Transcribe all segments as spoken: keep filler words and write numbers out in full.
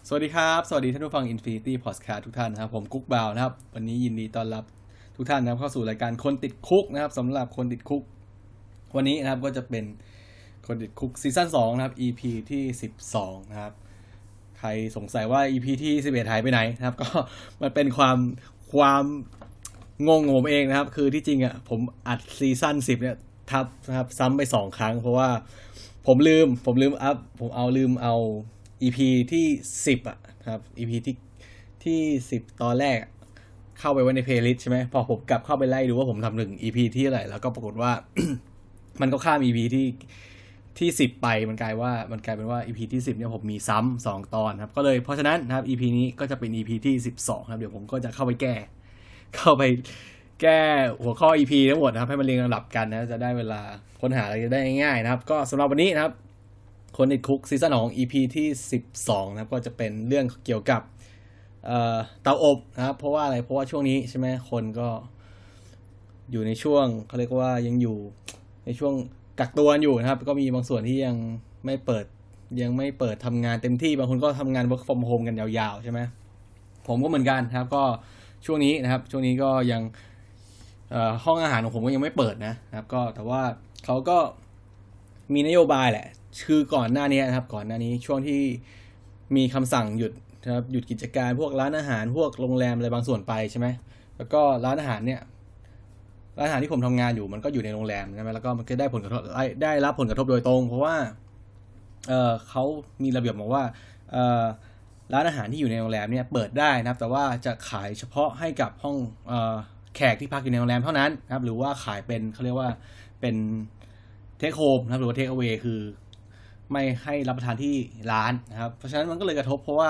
สวัสดีครับสวัสดีท่านผู้ฟัง Infinity Podcast ทุกท่านนะครับผมกุ๊กบ่าวนะครับวันนี้ยินดีต้อนรับทุกท่านนะครับเข้าสู่รายการคนติดคุกนะครับสำหรับคนติดคุกวันนี้นะครับก็จะเป็นคนติดคุกซีซั่นสองนะครับ อี พี ที่สิบสองนะครับใครสงสัยว่า อี พี ที่สิบเอ็ดหายไปไหนนะครับก็มันเป็นความความงงของผมเองนะครับคือที่จริงอ่ะผมอัดซีซั่นสิบเนี่ยทับนะครับซ้ำไปสองครั้งเพราะว่าผมลืมผมลืมอัพผมเอาลืมเอา อี พี ที่สิบอ่ะครับ อี พี ที่ที่สิบตอนแรกเข้าไปไว้ในเพลย์ลิสต์ใช่ไหมพอผมกลับเข้าไปไล่ดูว่าผมทำถึง อี พี ที่อะไรแล้วก็ปรากฏว่า มันก็ข้าม อี พี ที่ที่สิบไปมันกลายว่ามันกลายเป็นว่า อี พี ที่สิบเนี่ยผมมีซ้ำสองตอนครับก็เลยเพราะฉะนั้นนะครับ อี พี นี้ก็จะเป็น อี พี ที่สิบสองครับเดี๋ยวผมก็จะเข้าไปแก้เข้าไปแก้หัวข้อ อี พี ทั้งหมดนะครับให้มันเรียงลำดับกันนะจะได้เวลาค้นหาอะไรได้ง่ายๆนะครับก็สำหรับวันนี้นะครับคนติดคุกซีซั่นของ อี พี ที่สิบสองนะครับก็จะเป็นเรื่องเกี่ยวกับเอ่อเตาอบนะครับเพราะว่าอะไรเพราะว่าช่วงนี้ใช่ไหมคนก็อยู่ในช่วงเขาเรียกว่ายังอยู่ในช่วงกักตัวอยู่นะครับก็มีบางส่วนที่ยังไม่เปิดยังไม่เปิดทำงานเต็มที่บางคนก็ทำงาน work from home กันยาวๆใช่ไหมผมก็เหมือนกันครับก็ช่วงนี้นะครับช่วงนี้ก็ยังเอ่อห้องอาหารของผมก็ยังไม่เปิดนะครับก็แต่ว่าเขาก็มีนโยบายแหละคือก่อนหน้านี้นะครับก่อนหน้านี้ช่วงที่มีคำสั่งหยุดนะครับหยุดกิจการพวกร้านอาหารพวกโรงแรมอะไรบางส่วนไปใช่ไหมแล้วก็ร้านอาหารเนี่ยร้านอาหารที่ผมทำงานอยู่มันก็อยู่ในโรงแรมใช่ไหมแล้วก็มันก็ได้ผลกระทบได้รับผลกระทบโดยตรงเพราะว่าเออเขามีระเบียบบอกว่าเออร้านอาหารที่อยู่ในโรงแรมเนี่ยเปิดได้นะครับแต่ว่าจะขายเฉพาะให้กับห้องเออแขกที่พักอยู่ในโรงแรมเท่านั้นนะครับหรือว่าขายเป็นเขาเรียกว่าเป็นเทคโฮมนะครับหรือว่าเทคเอาเวย์คือไม่ให้รับประทานที่ร้านนะครับเพราะฉะนั้นมันก็เลยกระทบเพราะว่า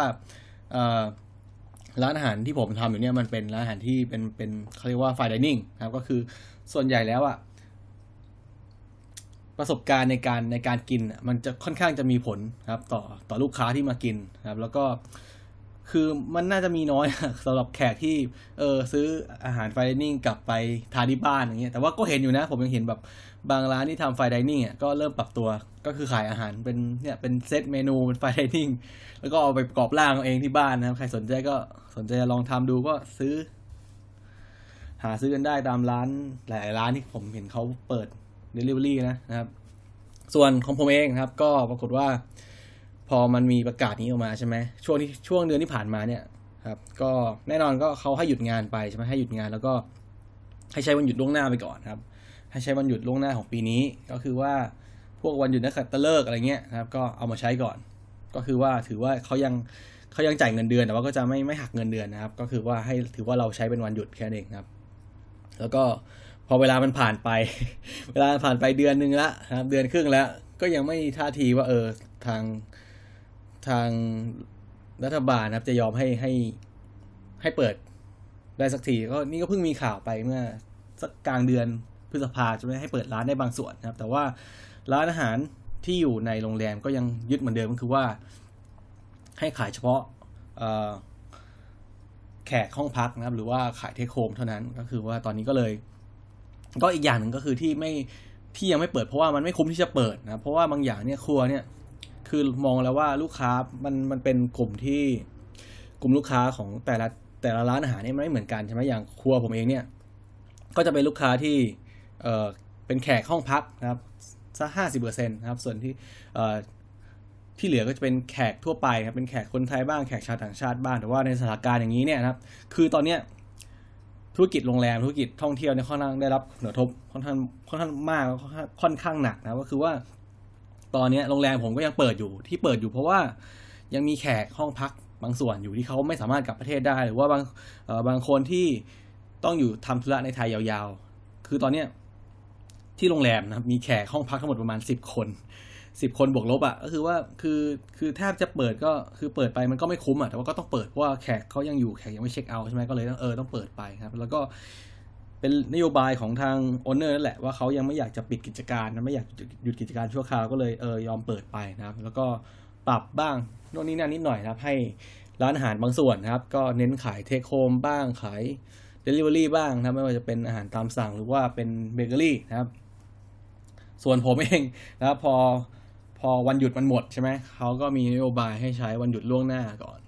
ร้านอาหารที่ผมทำอยู่เนี่ยมันเป็นร้านอาหารที่เป็นเป็นเขาเรียกว่าไฟน์ไดนิ่งนะครับก็คือส่วนใหญ่แล้วอ่ะประสบการณ์ในการในการกินมันจะค่อนข้างจะมีผลครับต่อต่อลูกค้าที่มากินนะครับแล้วก็คือมันน่าจะมีน้อยสำหรับแขกที่เออซื้ออาหารไฟน์ไดนิ่งกลับไปทานที่บ้านอย่างเงี้ยแต่ว่าก็เห็นอยู่นะผมยังเห็นแบบบางร้านที่ทำไฟน์ไดนิ่งอ่ะก็เริ่มปรับตัวก็คือขายอาหารเป็นเนี่ยเป็นเซตเมนูเป็นไฟน์ไดนิ่งแล้วก็เอาไปประกอบร่างเอาเองที่บ้านนะครับใครสนใจก็สนใจลองทำดูก็ซื้อหาซื้อกันได้ตามร้านหลายร้านที่ผมเห็นเขาเปิด delivery นะนะครับส่วนของผมเองนะครับก็ปรากฏว่าพอมันมีประกาศนี้ออกมาใช่ไหมช่วงที่ช่วงเดือนที่ผ่านมาเนี่ยครับก็แน่นอนก็เขาให้หยุดงานไปใช่ไหมให้หยุดงานแล้วก็ให้ใช้วันหยุดล่วงหน้าไปก่อนครับให้ใช้วันหยุดล่วงหน้าของปีนี้ก็คือว่าพวกวันหยุดนักขัตฤกษ์อะไรเงี้ยนะครับก็เอามาใช้ก่อนก็คือว่าถือว่าเขายังเขายังจ่ายเงินเดือนแต่ว่าก็จะไม่ไม่หักเงินเดือนนะครับก็คือว่าให้ถือว่าเราใช้เป็นวันหยุดแค่นั้นเองครับแล้วก็พอเวลามันผ่านไปเวลาผ่านไปเดือนนึงละครับเดือนครึ่งแล้วก็ยังไม่ท่าทีว่าเออทางทางรัฐบาลนะครับจะยอมให้ให้ให้เปิดได้สักทีก็นี่ก็เพิ่งมีข่าวไปเมื่อสักกลางเดือนพฤษภาจะไม่ให้เปิดร้านได้บางส่วนนะครับแต่ว่าร้านอาหารที่อยู่ในโรงแรมก็ยังยึดเหมือนเดิมก็คือว่าให้ขายเฉพาะแขกห้องพักนะครับหรือว่าขายเทคโฮมเท่านั้นก็คือว่าตอนนี้ก็เลยก็อีกอย่างหนึ่งก็คือที่ไม่ที่ยังไม่เปิดเพราะว่ามันไม่คุ้มที่จะเปิดนะเพราะว่าบางอย่างเนี่ยครัวเนี่ยคือมองแล้วว่าลูกค้ามันมันเป็นกลุ่มที่กลุ่มลูกค้าของแต่ละแต่ละร้านอาหารเนี่ยไม่เหมือนกันใช่ไหมอย่างครัวผมเองเนี่ยก็จะเป็นลูกค้าที่เอ่อเป็นแขกห้องพักนะครับสักห้าสิบเปอร์เซ็นต์นะครับส่วนที่เอ่อที่เหลือก็จะเป็นแขกทั่วไปครับเป็นแขกคนไทยบ้างแขกชาวต่างชาติบ้างแต่ว่าในสถานการณ์อย่างนี้เนี่ยนะครับคือตอนเนี้ยธุรกิจโรงแรมธุรกิจท่องเที่ยวเนี่ยค่อนข้างได้รับผลกระทบค่อนข้างค่อนข้างมากแล้วค่อนข้างหนักนะก็คือว่าตอนนี้โรงแรมผมก็ยังเปิดอยู่ที่เปิดอยู่เพราะว่ายังมีแขกห้องพักบางส่วนอยู่ที่เขาไม่สามารถกลับประเทศได้หรือว่าบางเอ่อบางคนที่ต้องอยู่ทำธุระในไทยยาวๆคือตอนเนี้ยที่โรงแรมนะมีแขกห้องพักทั้งหมดประมาณสิบคนสิบคนบวกลบอ่ะก็คือว่าคือคือแทบจะเปิดก็คือเปิดไปมันก็ไม่คุ้มอ่ะแต่ว่าก็ต้องเปิดเพราะว่าแขกเขายังอยู่แขกยังไม่เช็คเอาท์ใช่ไหมก็เลยต้องเออต้องเปิดไปครับแล้วก็เป็นนโยบายของทางโอนเนอร์นั่นแหละว่าเขายังไม่อยากจะปิดกิจการนะไม่อยากหยุดกิจการชั่วคราวก็เลยเออยอมเปิดไปนะครับแล้วก็ปรับบ้างโน่นนี่นั่นนิดหน่อยนะครับให้ร้านอาหารบางส่วนนะครับก็เน้นขายเทคโฮมบ้างขายเดลิเวอรี่บ้างนะไม่ว่าจะเป็นอาหารตามสั่งหรือว่าเป็นเบเกอรี่นะครับส่วนผมเองนะครับพอพอวันหยุดมันหมดใช่ไหมเขาก็มีนโยบายให้ใช้วันหยุดล่วงหน้าก่อน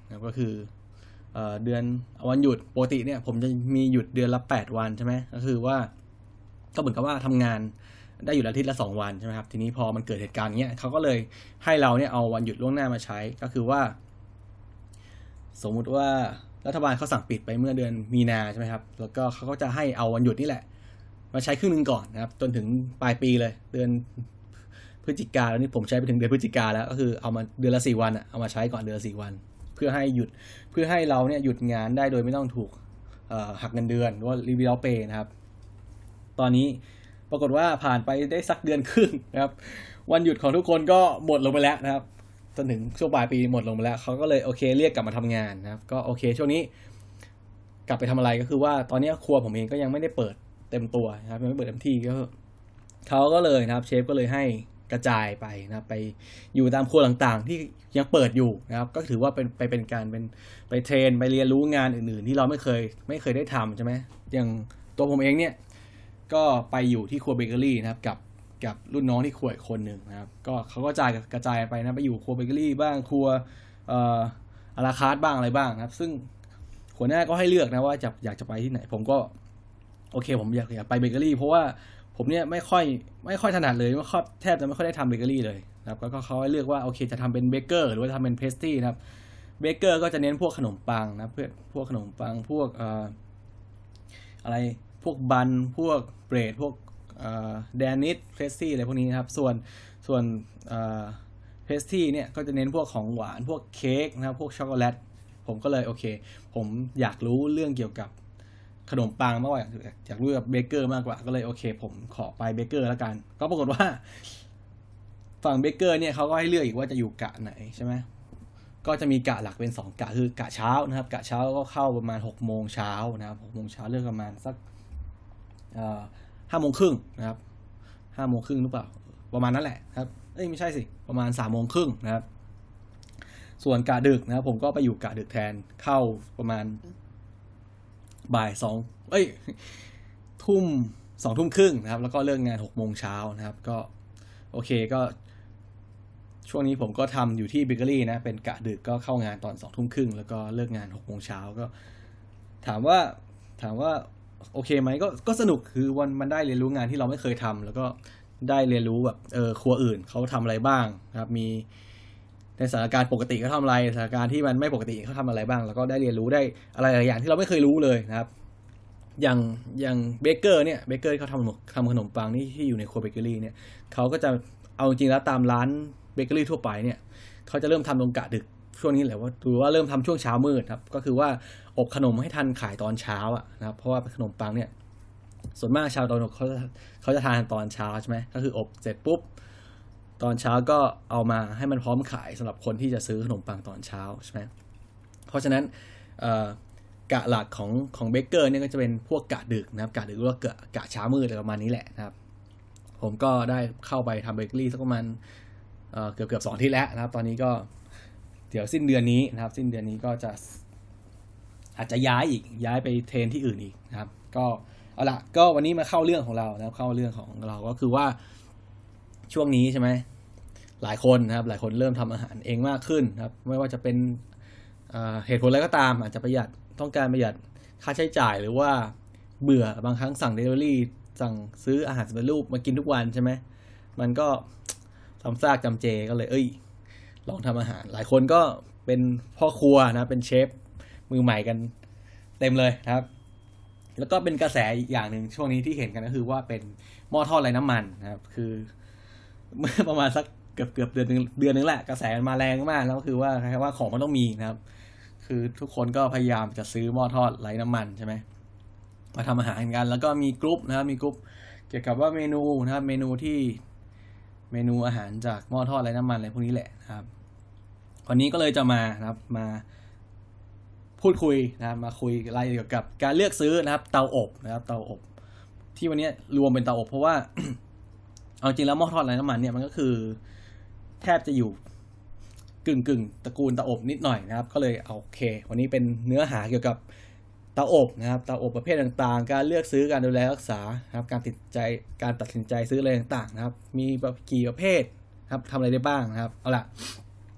นะก็คือเอ่อเดือนวันหยุดปกติเนี่ยผมจะมีหยุดเดือนละแปดวันใช่ไหมก็คือว่าก็เหมือนกับว่าทำงานได้อยู่อาทิตย์ละสองวันใช่ไหมครับทีนี้พอมันเกิดเหตุการณ์เงี้ยเขาก็เลยให้เราเนี่ยเอาวันหยุดล่วงหน้ามาใช้ก็คือว่าสมมุติว่ารัฐบาลเขาสั่งปิดไปเมื่อเดือนมีนาใช่ไหมครับแล้วก็เขาก็จะให้เอาวันหยุดนี่แหละมาใช้ครึ่งนึงก่อนนะครับจนถึงปลายปีเลยเดือนพฤศจิกาแล้วนี่ผมใช้ไปถึงเดือนพฤศจิกาแล้วก็คือเอามาเดือนละสี่วันอะเอามาใช้ก่อนเดือนละสี่วันเพื่อให้หยุดเพื่อให้เราเนี่ยหยุดงานได้โดยไม่ต้องถูกหักเงินเดือนหรือว่า Reveal Pay นะครับตอนนี้ปรากฏว่าผ่านไปได้สักเดือนครึ่งนะครับวันหยุดของทุกคนก็หมดลงไปแล้วนะครับจนถึงช่วงปลายปีหมดลงไปแล้วเขาก็เลยโอเคเรียกกลับมาทำงานนะครับก็โอเคช่วงนี้กลับไปทำอะไรก็คือว่าตอนนี้ครัวผมเองก็ยังไม่ได้เปิดเต็มตัวนะครับยังไม่เปิดเต็มที่ก็เขาก็เลยนะครับเชฟก็เลยให้กระจายไปนะครับไปอยู่ตามครัวต่างๆที่ยังเปิดอยู่นะครับก็ถือว่าเป็นไปเป็นการเป็นไปเทรนไปเรียนรู้งานอื่นๆที่เราไม่เคยไม่เคยได้ทำใช่ไหมอย่างตัวผมเองเนี่ยก็ไปอยู่ที่ครัวเบเกอรี่นะครับกับกับรุ่นน้องที่ครัวอีกคนหนึ่งนะครับก็เขาก็กระจายกระจายไปนะไปอยู่ครัวเบเกอรี่บ้างครัวเอ่ออาราคาร์ทบ้างอะไรบ้างนะครับซึ่งหัวหน้าก็ให้เลือกนะว่าจะอยากจะไปที่ไหนผมก็โอเคผมอยากอยากไปเบเกอรี่เพราะว่าผมเนี่ยไม่ค่อยไม่ค่อยถนัดเลยว่าแทบจะไม่ค่อยได้ทำเบเกอรี่เลยนะครับก็เขาให้เลือกว่าโอเคจะทำเป็นเบเกอร์หรือว่าทำเป็นเพสตรีนะครับเบเกอร์ก็จะเน้นพวกขนมปังนะเพื่อพวกขนมปังพวกเอ่ออะไรพวกบันพวกเบรดพวกเอ่อแดนิชเพสตรีอะไรพวกนี้นะครับส่วนส่วนเอ่อเพสตรีเนี่ยก็จะเน้นพวกของหวานพวกเค้กนะครับพวกช็อกโกแลตผมก็เลยโอเคผมอยากรู้เรื่องเกี่ยวกับขนมปังมากกว่าอยากรู้กับเบเกอร์มากกว่าก็เลยโอเคผมขอไปเบเกอร์แล้วกันก็ปรากฏว่าฝั่งเบเกอร์เนี่ยเขาก็ให้เลือกอีกว่าจะอยู่กะไหนใช่ไหมก็จะมีกะหลักเป็นสองกะคือกะเช้านะครับกะเช้าก็เข้าประมาณหกโมงเช้านะครับหกโมงเช้าเลิกประมาณสักเอ่อห้าโมงครึ่งนะครับห้าโมงครึ่งหรือเปล่าประมาณนั้นแหละครับเอ้ยไม่ใช่สิประมาณสามโมงครึ่งนะครับส่วนกะดึกนะครับผมก็ไปอยู่กะดึกแทนเข้าประมาณบ่ายสองเอ้ยทุ่มสองทุ่มครึ่งนะครับแล้วก็เลิกงานหกโมงเช้านะครับก็โอเคก็ช่วงนี้ผมก็ทำอยู่ที่เบเกอรี่นะเป็นกะดึกก็เข้างานตอนสองทุ่มครึ่งแล้วก็เลิกงานหกโมงเช้าก็ถามว่าถามว่าโอเคไหมก็ก็สนุกคือวันมันได้เรียนรู้งานที่เราไม่เคยทำแล้วก็ได้เรียนรู้แบบเออครัวอื่นเขาทำอะไรบ้างนะครับมีในสถานการณ์ปกติเขาทำอะไรสถานการณ์ที่มันไม่ปกติเขาทำอะไรบ้างแล้วก็ได้เรียนรู้ได้อะไรหลายอย่างที่เราไม่เคยรู้เลยนะครับอย่างอย่างเบเกอร์เนี่ยเบเกอร์เขาทำทำขนมปังนี่ที่อยู่ในครัวเบเกอรี่เนี่ยเขาก็จะเอาจริงแล้วตามร้านเบเกอรี่ทั่วไปเนี่ยเขาจะเริ่มทำตรงกะดึกช่วงนี้แหละว่าหรือว่าเริ่มทำช่วงเช้ามืดครับก็คือว่าอบขนมให้ทันขายตอนเช้าอ่ะนะครับเพราะว่าขนมปังเนี่ยส่วนมากชาวตะวันตกเขาเขาจะทานตอนเช้าใช่ไหมก็คืออบเสร็จปุ๊บตอนเช้าก็เอามาให้มันพร้อมขายสำหรับคนที่จะซื้อขนมปังตอนเช้าใช่ไหมเพราะฉะนั้นกะหลักของของเบเกอร์เนี่ยก็จะเป็นพวกกะดึกนะครับกะดึกหรือว่ากะกะเช้ามืดอะไรประมาณนี้แหละนะครับผมก็ได้เข้าไปทำเบเกอรี่สักประมาณเอ่อเกือบเกือบสองอาทิตย์แล้วนะครับตอนนี้ก็เดี๋ยวสิ้นเดือนนี้นะครับสิ้นเดือนนี้ก็จะอาจจะย้ายอีกย้ายไปเทรนที่อื่นอีกนะครับก็เอาละก็วันนี้มาเข้าเรื่องของเรานะครับเข้าเรื่องของเราก็คือว่าช่วงนี้ใช่ไหมหลายคนนะครับหลายคนเริ่มทำอาหารเองมากขึ้นนะครับไม่ว่าจะเป็นเหตุผลอะไรก็ตามอาจจะประหยัดต้องการประหยัดค่าใช้จ่ายหรือว่าเบื่อบางครั้งสั่งเดลิเวอรี่สั่งซื้ออาหารสำเร็จรูปมากินทุกวันใช่ไหมมันก็ซ้ำซากจำเจก็เลยเอ้ยลองทำอาหารหลายคนก็เป็นพ่อครัวนะเป็นเชฟมือใหม่กันเต็มเลยนะครับแล้วก็เป็นกระแสอย่างหนึ่งช่วงนี้ที่เห็นกันก็คือว่าเป็นหม้อทอดไร้น้ำมันนะครับคือเมื่อประมาณสักเกือบเกือบเดือนนึงเดือนนึงแหละกระแสมาแรงมากแล้วคือว่าใครว่าของมันต้องมีนะครับคือทุกคนก็พยายามจะซื้อหม้อทอดไร้น้ำมันใช่ไหมมาทำอาหารกันแล้วก็มีกลุ่มนะครับมีกลุ่มเกี่ยวกับว่าเมนูนะครับเมนูที่เมนูอาหารจากหม้อทอดไร้น้ำมันอะไรพวกนี้แหละนะครับวันนี้ก็เลยจะมานะครับมาพูดคุยนะครับมาคุยรายละเอียดเกี่ยวกับการเลือกซื้อนะครับเตาอบนะครับเตาอบที่วันนี้รวมเป็นเตาอบเพราะว่า เอาจริงแล้วหม้อทอดไร้น้ำมันเนี่ยมันก็คือแทบจะอยู่กึ่งกึ่งตระกูลเตาอบนิดหน่อยนะครับก็เลยเอาโอเควันนี้เป็นเนื้อหาเกี่ยวกับเตาอบนะครับเตาอบประเภทต่างๆการเลือกซื้อการดูแลรักษานะครับการติดใจการตัดสินใจซื้ออะไรต่างๆนะครับมีกี่ประเภทครับทำอะไรได้บ้างนะครับเอาล่ะ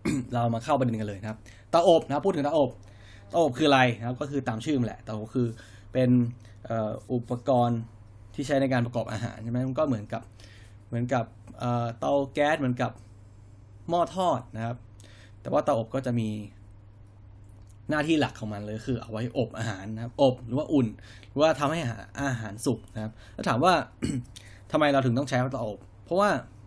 เรามาเข้าประเด็นกันเลยนะครับเตาอบนะครับพูดถึงเตาอบเตาอบคืออะไรนะครับก็คือตามชื่อมันแหละเตาอบคือเป็นอุปกรณ์ที่ใช้ในการประกอบอาหารใช่ไหมมันก็เหมือนกับเหมือนกับเตาแก๊สเหมือนกับหม้อทอดนะครับแต่ว่าเตาอบก็จะมีหน้าที่หลักของมันเลยคือเอาไว้อบอาหารนะครับอบหรือว่าอุ่นหรือว่าทำให้อาหารสุกนะครับแล้วถามว่า ทำไมเราถึงต้องใช้เตาอบเพราะว่า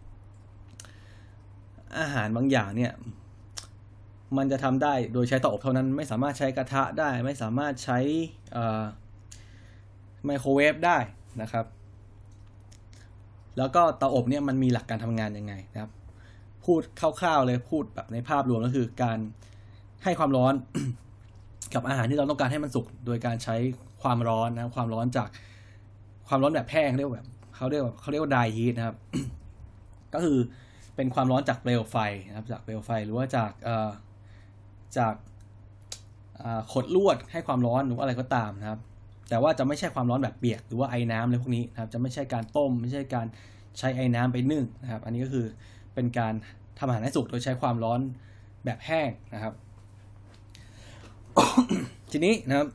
อาหารบางอย่างเนี่ยมันจะทำได้โดยใช้เตาอบเท่านั้นไม่สามารถใช้กระทะได้ไม่สามารถใช้ไมโครเวฟได้นะครับแล้วก็เตาอบเนี่ยมันมีหลักการทำงานยังไงนะครับพูดคร่าวๆเลยพูดแบบในภาพรวมก็คือการให้ความร้อน กับอาหารที่เราต้องการให้มันสุกโดยการใช้ความร้อนนะความร้อนจากความร้อนแบบแห้งเรียกแบบเขาเรียกว่าเขาเรียกว่าไดฮีทนะครับ ก็คือเป็นความร้อนจากเปลวไฟนะครับจากเปลวไฟหรือว่าจากเอ่อจากขดลวดให้ความร้อนหรืออะไรก็ตามนะครับแต่ว่าจะไม่ใช่ความร้อนแบบเปียกหรือว่าไอ้น้ำอะไรพวกนี้นะครับจะไม่ใช่การต้มไม่ใช่การใช้ไอ้น้ำไปนึ่งนะครับอันนี้ก็คือเป็นการทำอาหารให้สุกโดยใช้ความร้อนแบบแห้งนะครับ ทีนี้นะครับ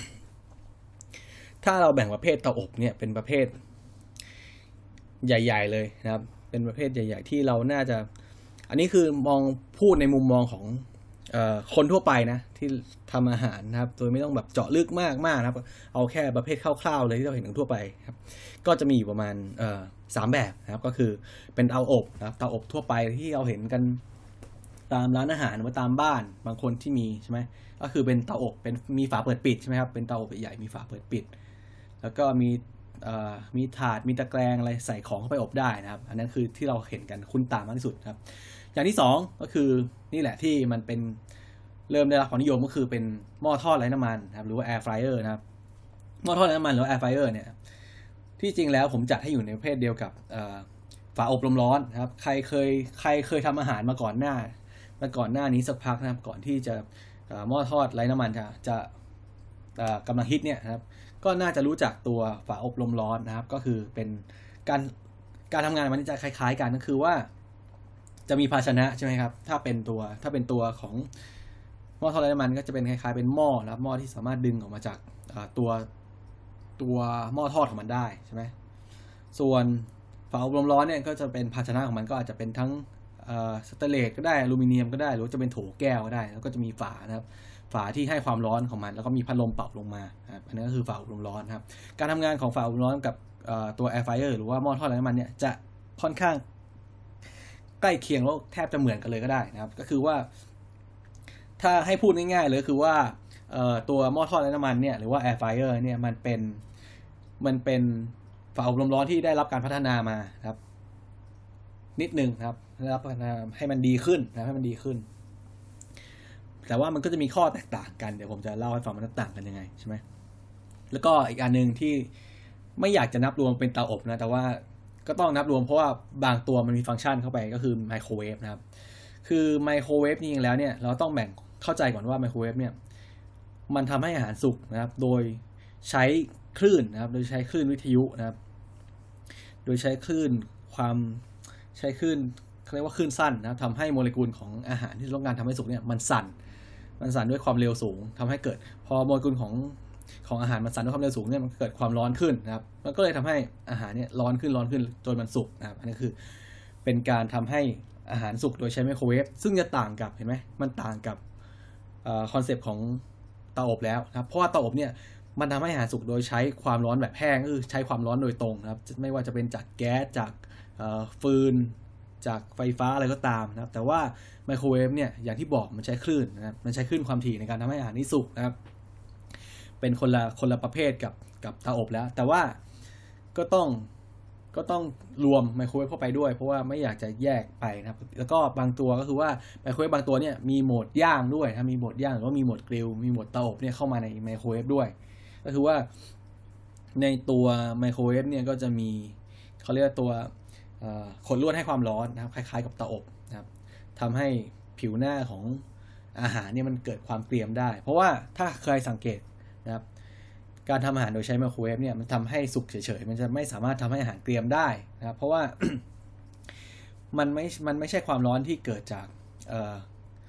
ถ้าเราแบ่งประเภทเตาอบเนี่ยเป็นประเภทใหญ่ๆเลยนะครับเป็นประเภทใหญ่ๆที่เราน่าจะอันนี้คือมองพูดในมุมมองของเอ่อคนทั่วไปนะที่ทำอาหารนะครับโดยไม่ต้องแบบเจาะลึกมากมากนะครับเอาแค่ประเภทคร่าวๆเลยที่เราเห็นทั่วไปครับก็จะมีอยู่ประมาณเอ่อสามแบบนะครับก็คือเป็นเตาอบนะครับเตาอบทั่วไปที่เราเห็นกันตามร้านอาหารหรือว่าตามบ้านบางคนที่มีใช่ไหมก็คือเป็นเตาอบเป็นมีฝาเปิดปิดใช่ไหมครับเป็นเตาอบใหญ่มีฝาเปิดปิดแล้วก็มีมีถาดมีตะแกรงอะไรใส่ของเข้าไปอบได้นะครับอันนั้นคือที่เราเห็นกันคุ้นตามากที่สุดครับอย่างที่สองก็คือนี่แหละที่มันเป็นเริ่มได้รับความนิยมก็คือเป็นหม้อทอดไร้น้ำมันนะครับหรือว่าแอร์ฟรายเออร์นะครับหม้อทอดไร้น้ำมันหรือแอร์ฟรายเออร์เนี่ยที่จริงแล้วผมจัดให้อยู่ในประเภทเดียวกับฝาอบลมร้อนนะครับใครเคยใครเคยทำอาหารมาก่อนหน้ามาก่อนหน้านี้สักพักนะครับก่อนที่จะหม้อทอดไร้น้ำมันจะจะกำลังฮิตเนี่ยนะครับก็น่าจะรู้จักตัวฝาอบลมร้อนนะครับก็คือเป็นการการทำงานมันจะคล้ายๆกันก็คือว่าจะมีภาชนะใช่ไหมครับถ้าเป็นตัวถ้าเป็นตัวของหม้อทอดไร้น้ำมันก็จะเป็นคล้ายๆเป็นหม้อนะครับหม้อที่สามารถดึงออกมาจากตัวตัวหม้อทอดของมันได้ใช่ไหมส่วนฝาอบลมร้อนเนี่ยก็จะเป็นภาชนะของมันก็อาจจะเป็นทั้งสแตนเลสก็ได้อลูมิเนียมก็ได้หรือจะเป็นโถแก้วก็ได้แล้วก็จะมีฝานะครับฝาที่ให้ความร้อนของมันแล้วก็มีพัดลมเป่าลงมาครับอันนี้ก็คือฝาอบลมร้อนครับการทำงานของฝาอบลมร้อนกับตัวแอร์ฟรายเออร์หรือว่าหม้อทอดไร้น้ำมันเนี่ยจะค่อนข้างใกล้เคียงแล้วแทบจะเหมือนกันเลยก็ได้นะครับก็คือว่าถ้าให้พูดง่ายๆเลยคือว่าตัวหม้อทอดไร้น้ำมันเนี่ยหรือว่าแอร์ฟรายเออร์เนี่ยมันเป็นมันเป็นฝาอบลมร้อนที่ได้รับการพัฒนามาครับนิดนึงครับได้รับพัฒนาให้มันดีขึ้นนะให้มันดีขึ้นแต่ว่ามันก็จะมีข้อแตกต่างกันเดี๋ยวผมจะเล่าให้ฟังมันต่างกันยังไงใช่ไหมแล้วก็อีกอันนึงที่ไม่อยากจะนับรวมเป็นเตาอบนะแต่ว่าก็ต้องนับรวมเพราะว่าบางตัวมันมีฟังก์ชันเข้าไปก็คือไมโครเวฟนะครับคือไมโครเวฟจริงๆแล้วเนี่ยเราต้องแบ่งเข้าใจก่อนว่าไมโครเวฟเนี่ยมันทำให้อาหารสุกนะครับโดยใช้คลื่นนะครับโดยใช้คลื่นวิทยุนะครับโดยใช้คลื่นความใช้คลื่นเรียกว่าคลื่นสั้นนะครับทำให้โมเลกุลของอาหารที่ต้องการทำให้สุกเนี่ยมันสั่นมันสั่นด้วยความเร็วสูงทำให้เกิดพอโมเลกุลของของอาหารมันสั่นด้วยความเร็วสูงเนี่ยมันเกิดความร้อนขึ้นนะครับมันก็เลยทำให้อาหารเนี่ยร้อนขึ้นร้อนขึ้นจนมันสุกนะครับอันนี้คือเป็นการทำให้อาหารสุกโดยใช้ไมโครเวฟซึ่งจะต่างกับเห็นไหมมันต่างกับคอนเซปต์ของเตาอบแล้วนะครับเพราะว่าเตาอบเนี่ยมันทำให้อาหารสุกโดยใช้ความร้อนแบบแห้งก็คือใช้ความร้อนโดยตรงนะครับไม่ว่าจะเป็นจากแก๊สจากฟืนจากไฟฟ้าอะไรก็ตามนะครับแต่ว่าไมโครเวฟเนี่ยอย่างที่บอกมันใช้คลื่นนะครับมันใช้คลื่นความถี่ในการทำให้อาหารนี้สุกนะครับเป็นคนละคนละประเภทกับกับเตาอบแล้วแต่ว่าก็ต้องก็ต้องรวมไมโครเวฟเข้าไปด้วยเพราะว่าไม่อยากจะแยกไปนะครับแล้วก็บางตัวก็คือว่าไมโครเวฟบางตัวเนี่ยมีโหมดย่างด้วยถ้ามีโหมดย่างหรือว่ามีโหมดกริลมีโหมดเตาอบเนี่ยเข้ามาในไมโครเวฟด้วยก็คือว่าในตัวไมโครเวฟเนี่ยก็จะมีเขาเรียกว่าตัวขดลวดให้ความร้อนนะครับคล้ายๆกับเตาอบนะครับทำให้ผิวหน้าของอาหารเนี่ยมันเกิดความเกรียมได้เพราะว่าถ้าเคยสังเกตนะครับการทำอาหารโดยใช้ไมโครเวฟเนี่ยมันทำให้สุกเฉยๆมันจะไม่สามารถทำให้อาหารเกรียมได้นะครับเพราะว่า มันไม่มันไม่ใช่ความร้อนที่เกิดจาก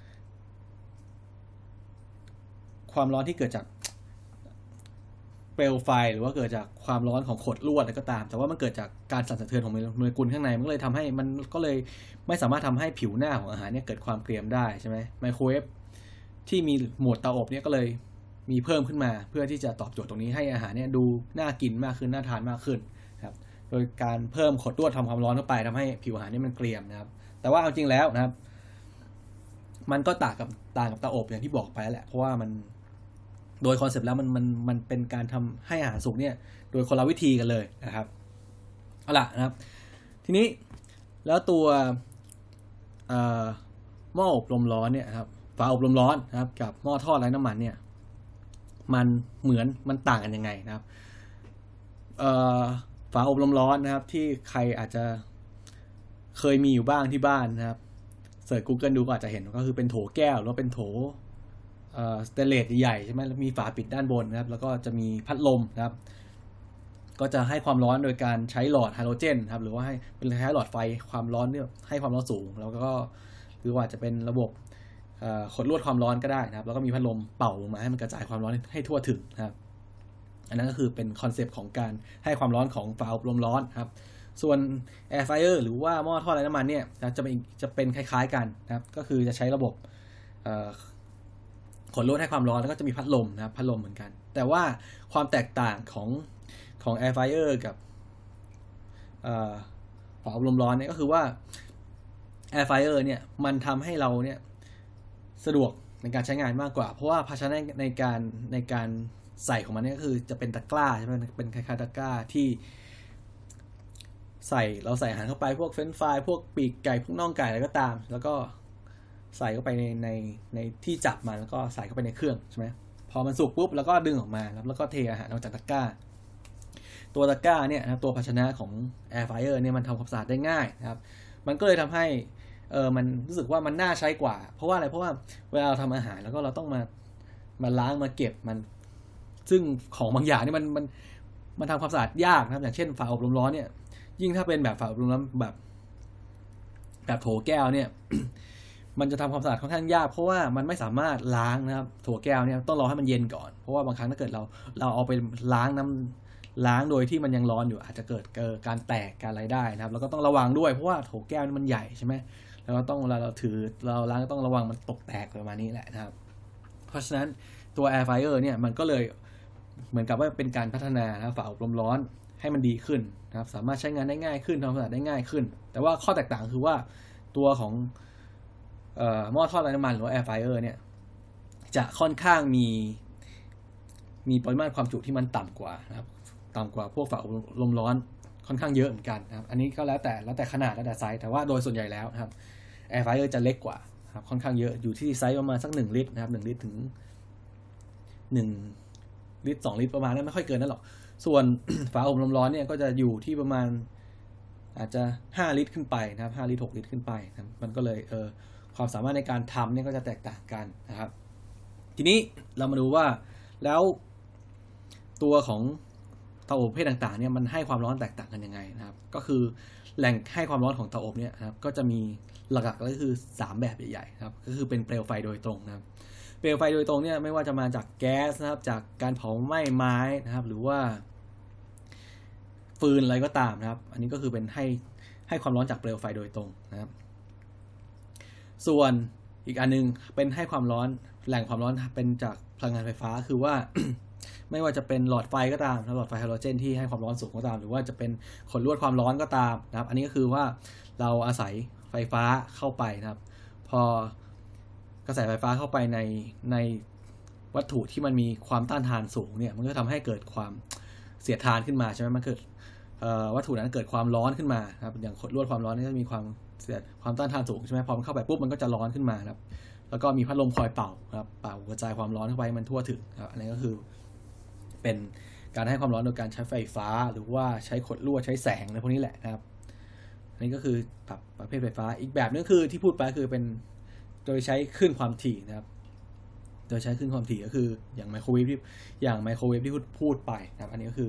ความร้อนที่เกิดจากเปลวไฟหรือว่าเกิดจากความร้อนของขดลวดอะไรก็ตามแต่ว่ามันเกิดจากการสั่นสะเทือนของโมเลกุลข้างในมันก็เลยทำให้มันก็เลยไม่สามารถทำให้ผิวหน้าของอาหารเนี่ยเกิดความเกรียมได้ใช่ไหมไมโครเวฟที่มีโหมดเตาอบเนี่ยก็เลยมีเพิ่มขึ้นมาเพื่อที่จะตอบโจทย์ตรงนี้ให้อาหารเนี่ยดูน่ากินมากขึ้นน่าทานมากขึ้นครับโดยการเพิ่มขดลวดทำความร้อนเข้าไปทำให้ผิวอาหารเนี่ยมันเกรียมนะครับแต่ว่าเอาจริงแล้วนะครับมันก็ต่างกับต่างกับเตาอบอย่างที่บอกไปแหละเพราะว่ามันโดยคอนเซปต์แล้วมันมันมันเป็นการทำให้อาหารสุกเนี่ยโดยคนละวิธีกันเลยนะครับเอาล่ะนะครับทีนี้แล้วตัวหม้ออบลมร้อนเนี่ยครับฝาอบลมร้อนนะครับกับหม้อทอดไร้น้ำมันเนี่ยมันเหมือนมันต่างกันยังไงนะครับฝาอบลมร้อนนะครับที่ใครอาจจะเคยมีอยู่บ้างที่บ้านนะครับเสิร์ช Google ดูก็อาจจะเห็นก็คือเป็นโถแก้วหรือเป็นโถสเตนเลสใหญ่ใช่ไหมแล้วมีฝาปิดด้านบนนะครับแล้วก็จะมีพัดลมนะครับก็จะให้ความร้อนโดยการใช้หลอดไฮโดรเจนครับหรือว่าให้เป็นคล้ายๆหลอดไฟความร้อนเนี่ยให้ความร้อนสูงแล้วก็หรือว่าจะเป็นระบบขดลวดความร้อนก็ได้นะครับแล้วก็มีพัดลมเป่าลงมาให้มันกระจายความร้อนให้ทั่วถึงนะครับอันนั้นก็คือเป็นคอนเซปต์ของการให้ความร้อนของฝาอบลมร้อนครับส่วน Air Fryer หรือว่าหม้อทอดไร้น้ำมันเนี่ยจะเป็นจะเป็นคล้ายๆกันนะครับก็คือจะใช้ระบบขดลวดให้ความร้อนแล้วก็จะมีพัดลมนะครับพัดลมเหมือนกันแต่ว่าความแตกต่างของของ Air Fryer กับฝาอบลมร้อนเนี่ยก็คือว่า Air Fryer เนี่ยมันทำให้เราเนี่ยสะดวกในการใช้งานมากกว่าเพราะว่าภาชนะในการในการใส่ของมันเนี่ยก็คือจะเป็นตะกร้าใช่ไหมเป็นคล้ายๆตะกร้าที่ใส่เราใส่อาหารเข้าไปพวกเฟรนช์ฟรายพวกปีกไก่พวกน่องไก่อะไรก็ตามแล้วก็ใส่เข้าไปในในในที่จับมันแล้วก็ใส่เข้าไปในเครื่องใช่ไหมพอมันสุกปุ๊บแล้วก็ดึงออกมาแล้วก็เทอาหารออกจากตะกร้าตัวตะกร้าเนี่ยนะตัวภาชนะของ Air Fryer เนี่ยมันทำความสะอาดได้ง่ายนะครับมันก็เลยทำให้เออมันรู้สึกว่ามันน่าใช้กว่าเพราะว่าอะไรเพราะว่าเวลาเราทำอาหารแล้วก็เราต้องมามาล้างมาเก็บมันซึ่งของบางอย่างนี่มันมันมันทำความสะอาดยากนะครับอย่างเช่นฝาอบลมร้อนเนี่ยยิ่งถ้าเป็นแบบฝาอบลมร้อนแบบแบบโถแก้วเนี่ย มันจะทำความสะอาดค่อนข้างยากเพราะว่ามันไม่สามารถล้างนะครับโถแก้วเนี่ยต้องรอให้มันเย็นก่อนเพราะว่าบางครั้งถ้าเกิดเราเราเอาไปล้างน้ำล้างโดยที่มันยังร้อนอยู่อาจจะเกิดเกิดการแตกการอะไรได้นะครับแล้วก็ต้องระวังด้วยเพราะว่าโถแก้วนี่มันใหญ่ใช่ไหมแล้วก็ต้องเวลาเราถือเราล้างก็ต้องระวังมันตกแตกประมาณนี้แหละนะครับเพราะฉะนั้นตัว Air Fryer เนี่ยมันก็เลยเหมือนกับว่าเป็นการพัฒนาฝาอบลมร้อนให้มันดีขึ้นนะครับสามารถใช้งานได้ง่ายขึ้นทำความสะอาดได้ง่ายขึ้นแต่ว่าข้อแตกต่างคือว่าตัวของเอ่อหม้อทอดไร้น้ำมันหรือว่า Air Fryer เนี่ยจะค่อนข้างมีมีปริมาณความจุที่มันต่ำกว่านะครับต่ำกว่าพวกฝาอบลมร้อนค่อนข้างเยอะเหมือนกันนะครับอันนี้ก็แล้วแต่แล้วแต่ขนาดแล้วแต่ไซส์แต่ว่าโดยส่วนใหญ่แล้วนะครับ Air Fryer จะเล็กกว่าครับค่อนข้างเยอะอยู่ที่ไซส์ประมาณสักหนึ่งลิตรนะครับหนึ่งลิตรถึงหนึ่งลิตรสองลิตรประมาณนั้นไม่ค่อยเกินนั่นหรอกส่วน ฝาอบลมร้อนเนี่ยก็จะอยู่ที่ประมาณอาจจะห้าลิตรขึ้นไปนะครับห้าลิตรหกลิตรขึ้นไปนะมันก็เลยเออความสามารถในการทำเนี่ยก็จะแตกต่างกันนะครับทีนี้เรามาดูว่าแล้วตัวของเตาอบประเภทต่างๆเนี่ยมันให้ความร้อนแตกต่างกันยังไงนะครับก็คือแหล่งให้ความร้อนของเตาอบเนี่ยนะครับก็จะมีหลักๆก็คือสามแบบใหญ่ๆครับก็คือเป็นเปลวไฟโดยตรงนะครับเปลวไฟโดยตรงเนี่ยไม่ว่าจะมาจากแก๊สนะครับจากการเผาไหม้ไม้นะครับหรือว่าฟืนอะไรก็ตามนะครับอันนี้ก็คือเป็นให้ให้ความร้อนจากเปลวไฟโดยตรงนะครับส่วนอีกอันนึงเป็นให้ความร้อนแหล่งความร้อนเป็นจากพลังงานไฟฟ้าคือว่า ไม่ว่าจะเป็นหลอดไฟก็ตามหลอดไฟไฮโดรเจนที่ให้ความร้อนสูงก็ตามหรือว่าจะเป็นขดลวดความร้อนก็ตามนะครับอันนี้ก็คือว่าเราอาศัยไฟฟ้าเข้าไปนะครับพอกระแสไฟฟ้าเข้าไปในในวัตถุที่มันมีความต้านทานสูงเนี่ยมันก็ทำให้เกิดความเสียดทานขึ้นมาใช่ไหมมันเกิดวัตถุนั้นเกิดความร้อนขึ้นมาครับอย่างขดลวดความร้อนนี่จะมีความเสียดความต้านทานสูงใช่ไหมพอมันเข้าไปปุ๊บมันก็จะร้อนขึ้นมาครับแล้วก็มีพัดลมคอยเป่าครับเป่ากระจายความร้อนเข้าไปมันทั่วถึงครับอันนี้ก็คือเป็นการให้ความร้อนโดยการใช้ไฟฟ้าหรือว่าใช้ขดลวดใช้แสงอะไรพวกนี้แหละนะครับอันนี้ก็คือแบบประเภทไฟฟ้าอีกแบบนึงคือที่พูดไปคือเป็นโดยใช้คลื่นความถี่นะครับโดยใช้คลื่นความถี่ก็คืออย่างไมโครเวฟที่อย่างไมโครเวฟที่พูดพูดไปนะครับอันนี้ก็คือ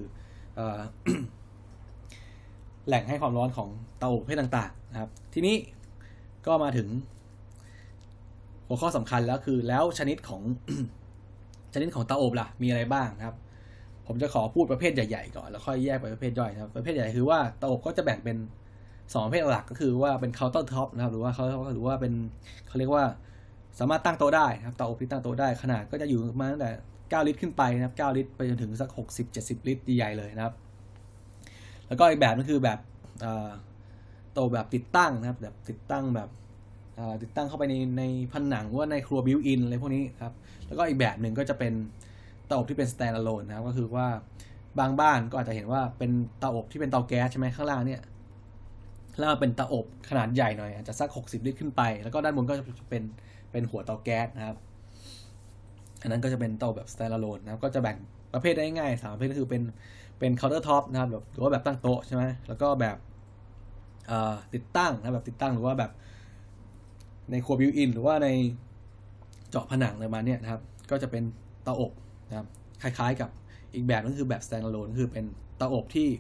แหล่งให้ความร้อนของเตาอบประเภทต่างๆนะครับทีนี้ก็มาถึงหัวข้อสำคัญแล้วคือแล้วชนิดของชนิดของเตาอบล่ะมีอะไรบ้างนะครับผมจะขอพูดประเภทใหญ่ๆก่อนแล้วค่อยแยกไปประเภทย่อยนะครับประเภทใหญ่คือว่าเตาอบก็จะแบ่งเป็นสองประเภทหลักก็คือว่าเป็น counter top นะครับหรือว่าเขาหรือว่าเป็นเขาเรียกว่าสามารถตั้งโต๊ะได้นะครับเตาอบที่ตั้งโต๊ะได้ขนาดก็จะอยู่มาตั้งแต่เก้าลิตรขึ้นไปนะครับเก้าลิตรไปจนถึงสักหกสิบ เจ็ดสิบลิตรใหญ่เลยนะครับแล้วก็อีกแบบนึงคือแบบเตาแบบติดตั้งนะครับแบบติดตั้งแบบติดตั้งเข้าไปในในผนังว่าในครัวบิวอินอะไรพวกนี้ครับแล้วก็อีกแบบหนึ่งก็จะเป็นเตาอบที่เป็น stand alone นะครับก็คือว่าบางบ้านก็อาจจะเห็นว่าเป็นเตาอบที่เป็นเตาแก๊สใช่ไหมข้างล่างเนี่ยข้างล่างเป็นเตาอบขนาดใหญ่หน่อยอาจจะสักหกสิบลิตรขึ้นไปแล้วก็ด้านบนก็จะเป็นเป็นหัวเตาแก๊สนะครับอันนั้นก็จะเป็นเตาแบบ stand alone นะครับก็จะแบ่งประเภทได้ง่ายสามประเภทก็คือเป็นเป็น counter top นะครับแบบหรือว่าแบบตั้งโต๊ะใช่ไหมแล้วก็แบบติดตั้งนะแบบติดตั้งหรือว่าแบบในครัวบิวอินหรือว่าในเจาะผนังอะไรมาเนี่ยนะครับก็จะเป็นเตาอบนะครับคล้ายๆกับอีกแบบนึงคือแบบ stand alone คือเป็นเตาอบที่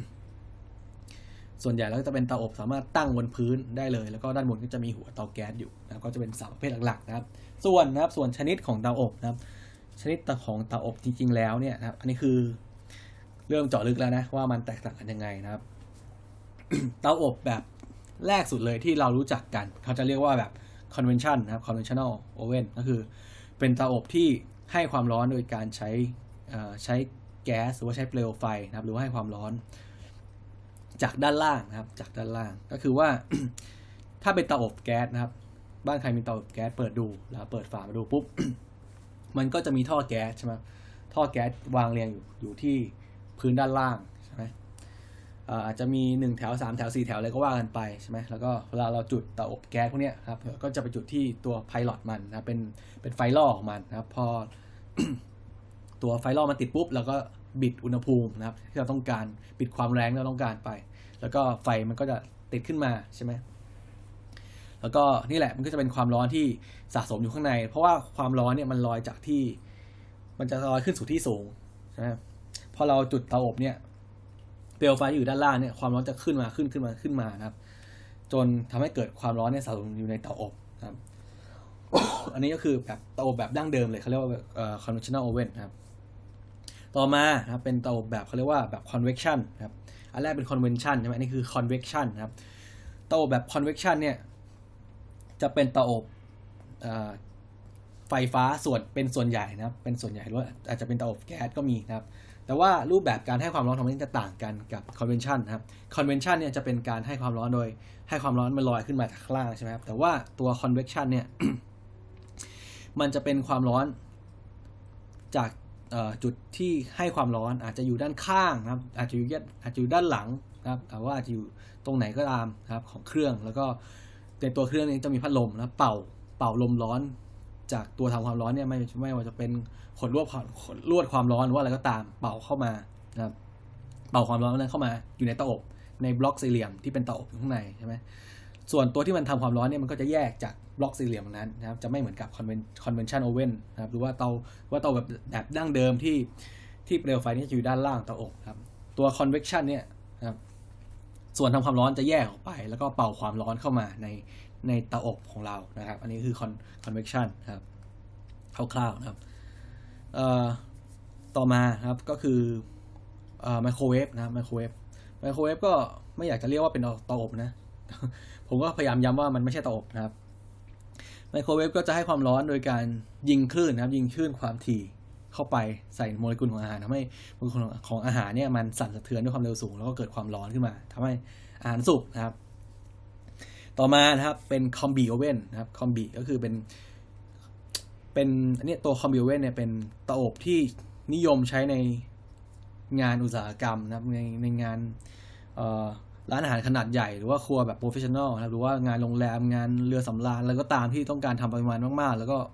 ส่วนใหญ่แล้วจะเป็นเตาอบสามารถตั้งบนพื้นได้เลยแล้วก็ด้านบนก็จะมีหัวเตาแก๊สอยู่นะก็จะเป็นสามประเภทหลักๆนะครับส่วนนะครับส่วนชนิดของเตาอบนะครับชนิดของเตาอบจริงๆแล้วเนี่ยนะครับอันนี้คือเริ่มเจาะลึกแล้วนะว่ามันแตกต่างกันยังไงนะครับ เตาอบแบบแรกสุดเลยที่เรารู้จักกันเขาจะเรียกว่าแบบ convention นะครับ conventional oven ก็คือเป็นเตาอบที่ให้ความร้อนโดยการใช้ใช้แก๊สหรือว่าใช้เปลวไฟนะครับหรือว่าให้ความร้อนจากด้านล่างนะครับจากด้านล่างก็คือว่า ถ้าเป็นเตาอบแก๊สนะครับบ้านใครมีเตาอบแก๊สเปิดดูแล้วเปิดฝามาดูปุ๊บ มันก็จะมีท่อแก๊สใช่ไหมท่อแก๊สวางเรียงอยู่อยู่ที่พื้นด้านล่างใช่ไหมอาจจะมีหนึ่งแถวสามแถวสี่แถวอะไรก็ว่ากันไปใช่ไหมแล้วก็เวลาเราจุดเตาอบแก๊สพวกนี้ครับก็จะไปจุดที่ตัวไพลอตมันนะเป็นเป็นไฟล่อของมันนะครับพอ ตัวไฟล่อมันติดปุ๊บแล้วก็บิดอุณหภูมินะครับที่เราต้องการบิดความแรงที่เราต้องการไปแล้วก็ไฟมันก็จะติดขึ้นมาใช่ไหมแล้วก็นี่แหละมันก็จะเป็นความร้อนที่สะสมอยู่ข้างในเพราะว่าความร้อนเนี่ยมันลอยจากที่มันจะลอยขึ้นสู่ที่สูงนะพอเราจุดเตาอบเนี่ยเปลวไฟที่อยู่ด้านล่างเนี่ยความร้อนจะขึ้นมาขึ้นขึ้นมาขึ้นมานะครับจนทำให้เกิดความร้อนเนี่ยสะสมอยู่ในเตาอบนะครับ อันนี้ก็คือแบบเตาอบแบบดั้งเดิมเลยเขาเรียกว่าเอ่อ conventional oven นะครับต่อมานะครับเป็นเตาอบแบบเขาเรียกว่าแบบ convection นะครับอันแรกเป็น convention ใช่ไหมอันนี้คือ convection นะครับเตาอบแบบ convection เนี่ยจะเป็นเตาอบไฟฟ้าส่วนเป็นส่วนใหญ่นะครับเป็นส่วนใหญ่หรือว่าอาจจะเป็นเตาอบแก๊สก็มีนะครับแต่ว่ารูปแบบการให้ความร้อนของมันจะต่างกันกับ convention นะครับ convention เนี่ยจะเป็นการให้ความร้อนโดยให้ความร้อนมันลอยขึ้นมาจากข้างล่างใช่ไหมครับแต่ว่าตัว convection เนี่ย มันจะเป็นความร้อนจากจุดที่ให้ความร้อนอาจจะอยู่ด้านข้างนะครับอาจจะอยู่อาจจะอยู่ด้านหลังนะครับหรือว่าอาจจะอยู่ตรงไหนก็ตามนะครับของเครื่องแล้วก็ในตัวเครื่องนี้จะมีพัดลมนะเป่าเป่าลมร้อนจากตัวทำความร้อนเนี่ยไม่ไม่ว่าจะเป็นขดลวดขดลวดความร้อนหรือว่าอะไรก็ตามเป่าเข้ามานะครับเป่าความร้อนนั้นเข้ามาอยู่ในเตาอบในบล็อกสี่เหลี่ยมที่เป็นเตาอบอยู่ข้างในใช่ไหมส่วนตัวที่มันทำความร้อนเนี่ยมันก็จะแยกจากบล็อกสี่เหลี่ยมนั้นนะครับจะไม่เหมือนกับ convention oven นะครับหรือว่าเตาว่าเตาแบบแบบดั้งเดิมที่ที่เปลวไฟนี่อยู่ด้านล่างเตาอบครับตัว convection เนี่ยนะครับส่วนทำความร้อนจะแยกออกไปแล้วก็เป่าความร้อนเข้ามาในในเตาอบของเรานะครับอันนี้คือ convection ครับคร่าวๆนะครับเอ่อต่อมาครับก็คือเอ่อไมโครเวฟนะไมโครเวฟไมโครเวฟก็ไม่อยากจะเรียกว่าเป็นเตาอบนะผมก็พยายามย้ำว่ามันไม่ใช่เตาอบนะครับไมโครเวฟก็จะให้ความร้อนโดยการยิงคลื่นนะครับยิงคลื่นความถี่เข้าไปใส่โมเลกุลของอาหารทำให้โมเลกุลของอาหารเนี่ยมันสั่นสะเทือนด้วยความเร็วสูงแล้วก็เกิดความร้อนขึ้นมาทำให้อาหารสุกนะครับต่อมานะครับเป็นคอมบีโอเว่นนะครับคอมบีก็คือเป็นเป็นอันนี้ตัวคอมบีโอเว่นเนี่ยเป็นเตาอบที่นิยมใช้ในงานอุตสาหกรรมนะครับในในงานเอ่อร้านอาหารขนาดใหญ่หรือว่าครัวแบบโปรเฟชชั่นอลนะครับหรือว่างานโรงแรมงานเรือสำราญแล้วก็ตามที่ต้องการทำปริมาณมากๆแล้วก็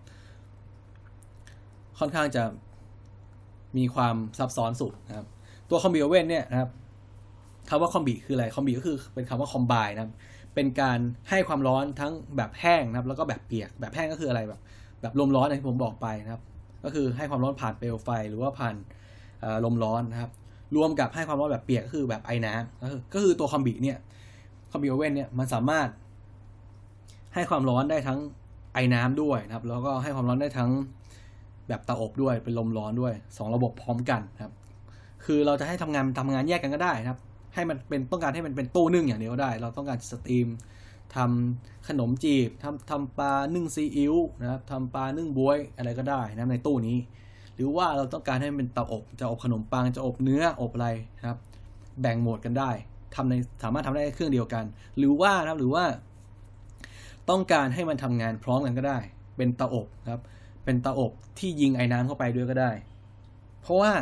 ค่อนข้างจะมีความซับซ้อนสูงนะครับตัวคอมบีโอเว่นเนี่ยนะครับคำว่าคอมบีคืออะไรคอมบีก็คือเป็นคำว่าคอมไบน์นะครับเป็นการให้ความร้อนทั้งแบบแห้งนะครับแล้วก็แบบเปียกแบบแห้งก็คืออะไรแบบแบบลมร้อนอย่างที่ผมบอกไปนะครับก็คือให้ความร้อนผ่านเปลวไฟหรือว่าผ่านลมร้อนนะครับรวมกับให้ความร้อนแบบเปียกก็คือแบบไอน้ำก็คือตัวคอมบีเนี่ยคอมบีโอเว่นเนี่ยมันสามารถให้ความร้อนได้ทั้งไอน้ำด้วยนะครับแล้วก็ให้ความร้อนได้ทั้งแบบเตาอบด้วยเป็นลมร้อนด้วยสองระบบพร้อมกันครับคือเราจะให้ทำงานทำงานแยกกันก็ได้นะครับให้มันเป็นต้องการให้มันเป็นตู้นึ่งอย่างเดียวก็ได้เราต้องการสตรีมทำขนมจีบทำทำปลานึ่งซีอิ๊วนะครับทำปลานึ่งบ๊วยอะไรก็ได้นะในตู้นี้หรือว่าเราต้องการให้มันเป็นเตาอบจะอบขนมปังจะอบเนื้ออบอะไรนะครับแบ่งโหมดกันได้ทำในสามารถทำได้เครื่องเดียวกันหรือว่านะครับหรือว่าต้องการให้มันทำงานพร้อมกันก็ได้เป็นเตาอบครับเป็นเตาอบที่ยิงไอ้น้ำเข้าไปด้วยก็ได้เพราะว่า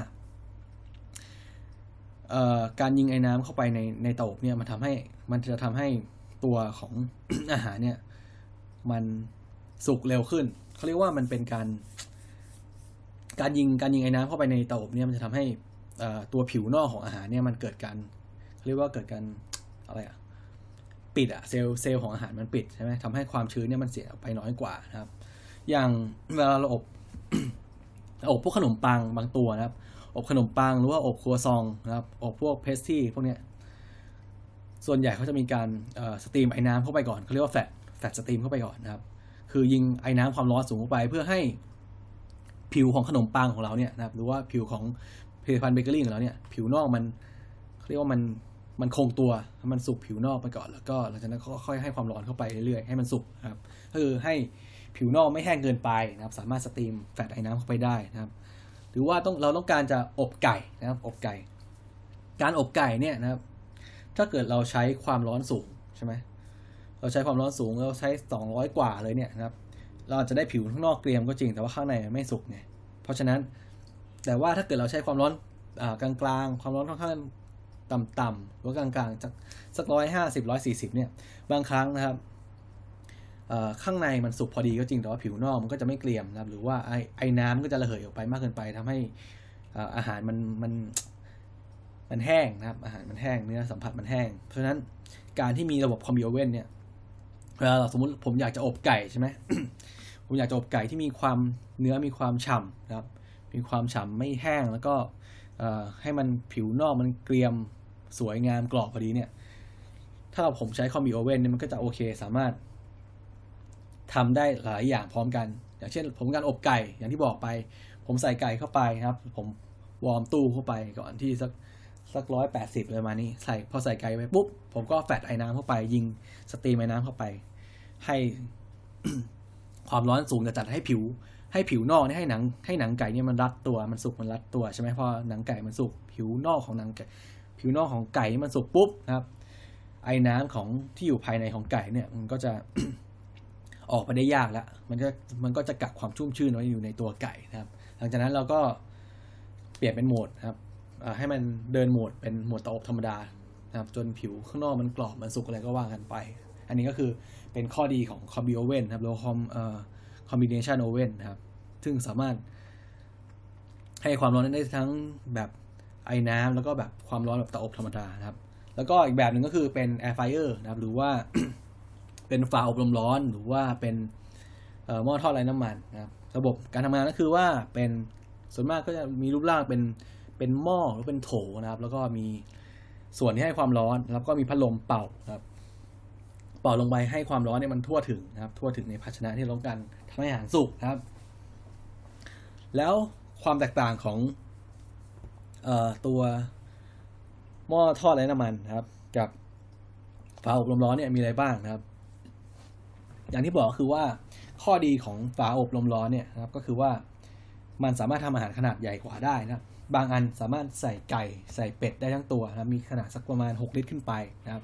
การยิงไอ้น้ำเข้าไปในในเตาอบเนี่ยมันทำให้มันจะทำให้ตัวของ อาหารเนี่ยมันสุกเร็วขึ้นเขาเรียกว่ามันเป็นการการยิงการยิงไอ้น้ำเข้าไปในเตาอบเนี่ยมันจะทำให้ตัวผิวนอกของอาหารเนี่ยมันเกิดการเขาเรียกว่าเกิดการอะไรอะปิดอะเซลล์เซลล์ของอาหารมันปิดใช่ไหมทำให้ความชื้นเนี่ยมันเสียออกไปน้อยกว่านะครับอย่างเวลาเราอบ อบพวกขนมปังบางตัวนะครับอบขนมปังหรือว่าอบครัวซองนะครับอบพวกเพสทรีพวกเนี้ยส่วนใหญ่เขาจะมีการสตรีมไอ้น้ำเข้าไปก่อนเขาเรียกว่าแฟตแฟตสตรีมเข้าไปก่อนนะครับคือยิงไอ้น้ำความร้อนสูงเข้าไปเพื่อให้ผิวของขนมปังของเราเนี่ยนะครับหรือว่าผิวของผลิตภัณฑ์เบเกอรี่ของเราเนี่ยผิวนอกมันเขาเรียกว่ามันมันคงตัวมันสุกผิวนอกไปก่อนแล้วก็หลังจากนั้นก็ค่อยให้ความร้อนเข้าไปเรื่อยๆให้มันสุกนะครับคือให้ผิวนอกไม่แห้งเกินไปนะครับสามารถสตรีมแฟตไอ้น้ำเข้าไปได้นะครับหรือว่าต้องเราต้องการจะอบไก่นะครับอบไก่การอบไก่เนี่ยนะครับถ้าเกิดเราใช้ความร้อนสูงใช่ไหมเราใช้ความร้อนสูงเราใช้สองร้อยกว่าเลยเนี่ยนะครับเราจะได้ผิวข้างนอกเกรียมก็จริงแต่ว่าข้างในไม่สุกไงเพราะฉะนั้นแต่ว่าถ้าเกิดเราใช้ความร้อนกลางๆความร้อนค่อนข้างต่ำๆหรือกลางๆจากสักร้อยห้าสิบร้อยสี่สิบเนี่ยบางครั้งนะครับข้างในมันสุกพอดีก็จริงแต่ว่าผิวนอกมันก็จะไม่เกรียมนะครับหรือว่าไอไอ้น้ำก็จะระเหยออกไปมากเกินไปทำให้อาหารมันมันมันแห้งนะครับอาหารมันแห้งเนื้อสัมผัสมันแห้งเพราะฉะนั้นการที่มีระบบคอมบิโอเว่นเนี่ยเวลาสมมติผมอยากจะอบไก่ใช่ไหม ผมอยากจะอบไก่ที่มีความเนื้อมีความฉ่ำนะครับมีความฉ่ำไม่แห้งแล้วก็ให้มันผิวนอกมันเกรียมสวยงามกรอบพอดีเนี่ยถ้าเราผมใช้คอมบิโอเว่นเนี่ยมันก็จะโอเคสามารถทำได้หลายอย่างพร้อมกันอย่างเช่นผมการอบไก่อย่างที่บอกไปผมใส่ไก่เข้าไปครับผมวอร์มตู้เข้าไปก่อนที่สักสักร้อยแปดสิบเลยมานี่ใส่พอใส่ไก่ไปปุ๊บผมก็แฟตไอ้น้ำเข้าไปยิงสตรีมไอ้น้ำเข้าไปให้ ความร้อนสูงจะจัดให้ผิวให้ผิวนอกนี่ให้หนังให้หนังไก่เนี่ยมันรัดตัวมันสุกมันรัดตัวใช่ไหมพอหนังไก่มันสุกผิวนอกของหนังไก่ผิวนอกของไก่นี่มันสุกปุ๊บนะครับไอ้น้ำของที่อยู่ภายในของไก่เนี่ยมันก็จะ ออกไปได้ยากแล้วมันก็มันก็จะกักความชุ่มชื้นไว้อยู่ในตัวไก่นะครับหลังจากนั้นเราก็เปลี่ยนเป็นโหมดนะครับให้มันเดินโหมดเป็นโหมดเตาอบธรรมดานะครับจนผิวข้างนอกมันกรอบมันสุกอะไรก็ว่ากันไปอันนี้ก็คือเป็นข้อดีของคอมบิโอเว่นครับหรือคอมเอ่อคอมบิเนชันโอเว่นนะครับซึ่งสามารถให้ความร้อนได้ทั้งแบบไอ้น้ำแล้วก็แบบความร้อนแบบเตาอบธรรมดานะครับแล้วก็อีกแบบหนึ่งก็คือเป็นแอร์ไฟเออร์นะครับหรือว่า เป็นฝาอบลมร้อนหรือว่าเป็นหม้อทอดไร้น้ำมันนะครับระบบการทำงานก็คือว่าเป็นส่วนมากก็จะมีรูปร่างเป็นเป็นหม้อหรือเป็นโถนะครับแล้วก็มีส่วนที่ให้ความร้อนแล้วก็มีพัดลมเป่านะครับเป่าลงไปให้ความร้อนเนี่ยมันทั่วถึงนะครับทั่วถึงในภาชนะที่เราต้องการทำให้อาหารสุกนะครับแล้วความแตกต่างของเอ่อตัวหม้อทอดไร้น้ำมันนะครับกับฝาอบลมร้อนเนี่ยมีอะไรบ้างนะครับอย่างที่บอกคือว่าข้อดีของฝาอบลมร้อนเนี่ยนะครับก็คือว่ามันสามารถทำอาหารขนาดใหญ่กว่าได้นะครับบางอันสามารถใส่ไก่ใส่เป็ดได้ทั้งตัวนะครับมีขนาดสักประมาณหกลิตรขึ้นไปนะครับ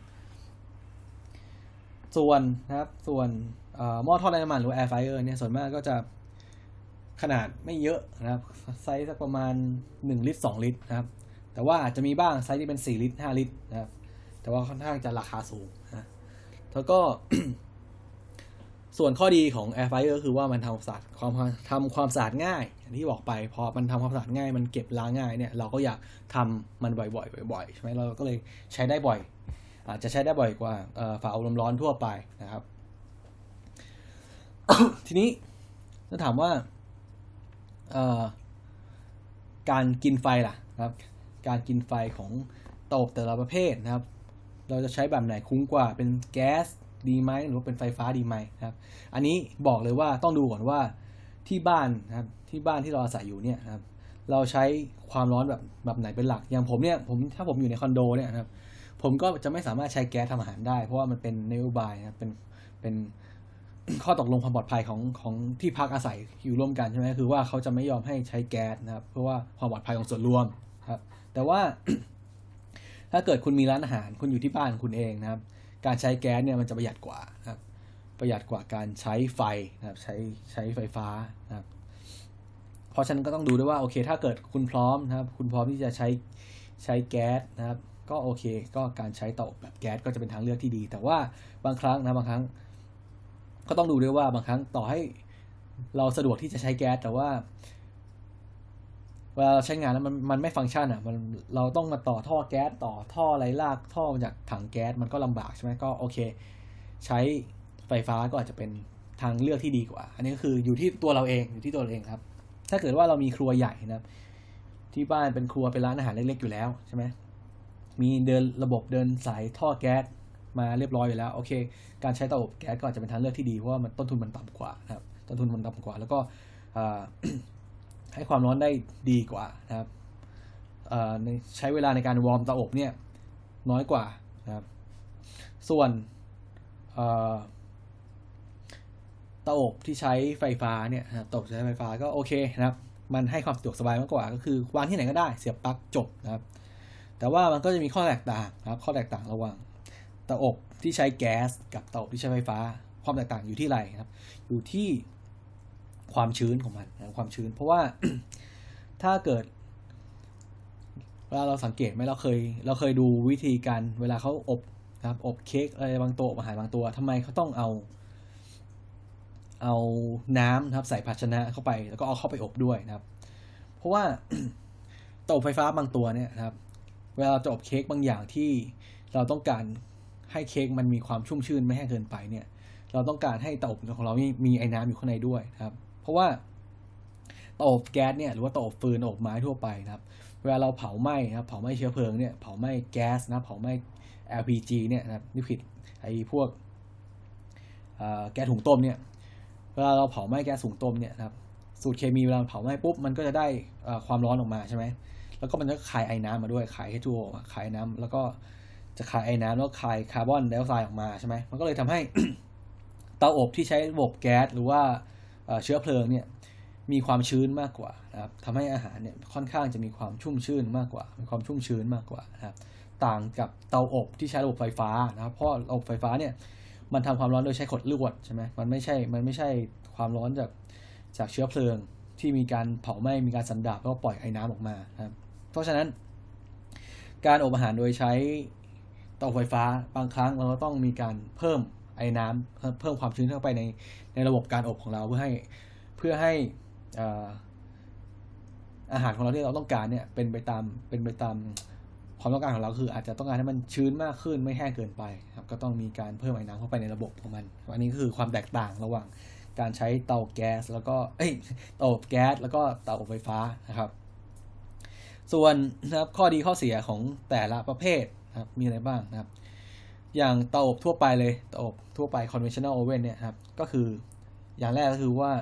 ส่วนนะครับส่วนหม้อทอดไร้น้ำมันหรือแอร์ไฟเออร์เนี่ยส่วนมากก็จะขนาดไม่เยอะนะครับไซส์สักประมาณหนึ่งลิตรสองลิตรนะครับแต่ว่าอาจจะมีบ้างไซส์ที่เป็นสี่ลิตรห้าลิตรนะครับแต่ว่าค่อนข้างจะราคาสูงนะแล้วก็ ส่วนข้อดีของ Air Fryer คือว่ามันทำความสะอาดความทำความสะอาดง่ายอย่างที่บอกไปพอมันทำความสะอาดง่ายมันเก็บล้างง่ายเนี่ยเราก็อยากทำมันบ่อยๆบ่อยๆใช่ไหมเราก็เลยใช้ได้บ่อยอาจจะใช้ได้บ่อยกว่าฝาอบลมร้อนทั่วไปนะครับ ทีนี้จะถามว่าการกินไฟล่ะครับการกินไฟของเตาอบแต่ละประเภทนะครับเราจะใช้แบบไหนคุ้มกว่าเป็นแก๊สดีไหมหรือว่าเป็นไฟฟ้าดีไหมครับอันนี้บอกเลยว่าต้องดูก่อนว่าที่บ้านนะครับที่บ้านที่เราอาศัยอยู่เนี่ยนะครับเราใช้ความร้อนแบบแบบไหนเป็นหลักอย่างผมเนี่ยผมถ้าผมอยู่ในคอนโดเนี่ยนะครับผมก็จะไม่สามารถใช้แก๊สทำอาหารได้เพราะว่ามันเป็นนโยบายนะครับเป็นเป็นข้อตกลงความปลอดภัยของของที่พักอาศัยอยู่ร่วมกันใช่ไหมคือว่าเขาจะไม่ยอมให้ใช้แก๊สนะครับเพราะว่าความปลอดภัยของส่วนรวมครับแต่ว่า ถ้าเกิดคุณมีร้านอาหารคุณอยู่ที่บ้านคุณเองนะครับการใช้แก๊สเนี่ยมันจะประหยัดกว่านะครับประหยัดกว่าการใช้ไฟนะครับใช้ใช้ไฟฟ้านะครับเพราะฉะนั้นก็ต้องดูด้วยว่าโอเคถ้าเกิดคุณพร้อมนะครับคุณพร้อมที่จะใช้ใช้แก๊สนะครับก็โอเคก็การใช้เตาอบแบบแก๊สก็จะเป็นทางเลือกที่ดีแต่ว่าบางครั้งนะบางครั้งก็ต้องดูด้วยว่าบางครั้งต่อให้เราสะดวกที่จะใช้แก๊สแต่ว่าเวลาเราใช้งานแล้วมันมันไม่ฟังก์ชันอ่ะมันเราต้องมาต่อท่อแก๊สต่อท่ออะไรลากท่อมาจากถังแก๊สมันก็ลำบากใช่ไหมก็โอเคใช้ไฟฟ้าก็อาจจะเป็นทางเลือกที่ดีกว่าอันนี้ก็คืออยู่ที่ตัวเราเองอยู่ที่ตัวเราเองครับถ้าเกิดว่าเรามีครัวใหญ่นะครับที่บ้านเป็นครัวเป็นร้านอาหารเล็กๆอยู่แล้วใช่ไหมมีเดินระบบเดินสายท่อแก๊สมาเรียบร้อยอยู่แล้วโอเคการใช้เตาอบแก๊สก็อาจจะเป็นทางเลือกที่ดีเพราะว่ามันต้นทุนมันต่ำกว่านะครับต้นทุนมันต่ำกว่าแล้วก็ให้ความร้อนได้ดีกว่านะครับใช้เวลาในการวอร์มเตาอบเนี่ยน้อยกว่านะครับส่วนเตาอบที่ใช้ไฟฟ้าเนี่ยนะครับเตาอบใช้ไฟฟ้าก็โอเคนะครับมันให้ความสะดวกสบายมากกว่าก็คือวางที่ไหนก็ได้เสียบปลั๊กจบนะครับแต่ว่ามันก็จะมีข้อแตกต่างนะครับข้อแตกต่างระหว่างเตาอบที่ใช้แก๊สกับเตาอบที่ใช้ไฟฟ้าความแตกต่างอยู่ที่ไรครับอยู่ที่ความชื้นของมันนะความชื้นเพราะว่า ถ้าเกิดเวลาเราสังเกตไหมเราเคยเราเคยดูวิธีการเวลาเขาอบนะครับอบเค้กอะไรบางตัวอาหารบางตัวทำไมเขาต้องเอาเอาน้ำนะครับใส่ภาชนะเข้าไปแล้วก็เอาเข้าไปอบด้วยนะครับเพราะว่า เตาอบไฟฟ้าบางตัวเนี่ยนะครับเวลาจะอบเค้กบางอย่างที่เราต้องการให้เค้กมันมีความชุ่มชื้นไม่แห้งเกินไปเนี่ยเราต้องการให้เตาอบของเรามีมีไอ้น้ำอยู่ข้างในด้วยนะครับเพราะว่าเตาอบแก๊สเนี่ยหรือว่าเตาอบฟืนเตาอบไม้ทั่วไปนะครับเวลาเราเผาไหม้นะครับเผาไหม้เชื้อเพลิงเนี่ยเผาไหม้แก๊สนะเผาไหม้ แอล พี จี เนี่ยนะครับนี่ผิดไอ้พวกแก๊สถุงต้มเนี่ยเวลาเราเผาไหม้แก๊สถุงต้มเนี่ยนะครับสูตรเคมีเวลาเผาไหม้ปุ๊บมันก็จะได้ความร้อนออกมาใช่ไหมแล้วก็มันจะคายไอ้น้ำมาด้วยคาย เอช ทู โอ คายน้ำแล้วก็จะคายไอ้น้ำแล้วคายคาร์บอนไดออกไซด์ออกมาใช่ไหมมันก็เลยทำให้ เตาอบที่ใช้ระบบแก๊สหรือว่าเชื้อเพลิงเนี่ยมีความชื้นมากกว่านะครับทำให้อาหารเนี่ยค่อนข้างจะมีความชุ่มชื้นมากกว่ามีความชุ่มชื้นมากกว่านะครับต่างกับเตาอบที่ใช้ระบบไฟฟ้านะครับเพราะระบบไฟฟ้าเนี่ยมันทำความร้อนโดยใช้ขดลวดใช่ไหมมันไม่ใช่มันไม่ใช่ความร้อนจากจากเชื้อเพลิงที่มีการเผาไหม้มีการสันดาบแล้วก็ปล่อยไอ้น้ำออกมานะครับเพราะฉะนั้นการอบอาหารโดยใช้เตาไฟฟ้าบางครั้งเราก็ต้องมีการเพิ่มไอ้น้ำเพิ่มความชื้นเข้าไปในในระบบการอบของเราเพื่อให้เพื่อให้อาหารของเราที่เราต้องการเนี่ยเป็นไปตามเป็นไปตามความต้องการของเราคืออาจจะต้องการให้มันชื้นมากขึ้นไม่แห้งเกินไปครับก็ต้องมีการเพิ่มไอ้น้ำเข้าไปในระบบของมันอันนี้ก็คือความแตกต่างระหว่างการใช้เตาแก๊สแล้วก็เอ้ยเตาอบแก๊สแล้วก็เตาอบไฟฟ้านะครับส่วนนะครับข้อดีข้อเสียของแต่ละประเภทนะครับมีอะไรบ้างนะครับอย่างเตาอบทั่วไปเลยเตาอบทั่วไป conventional oven เนี่ยครับก็คืออย่างแรกก็คือว่า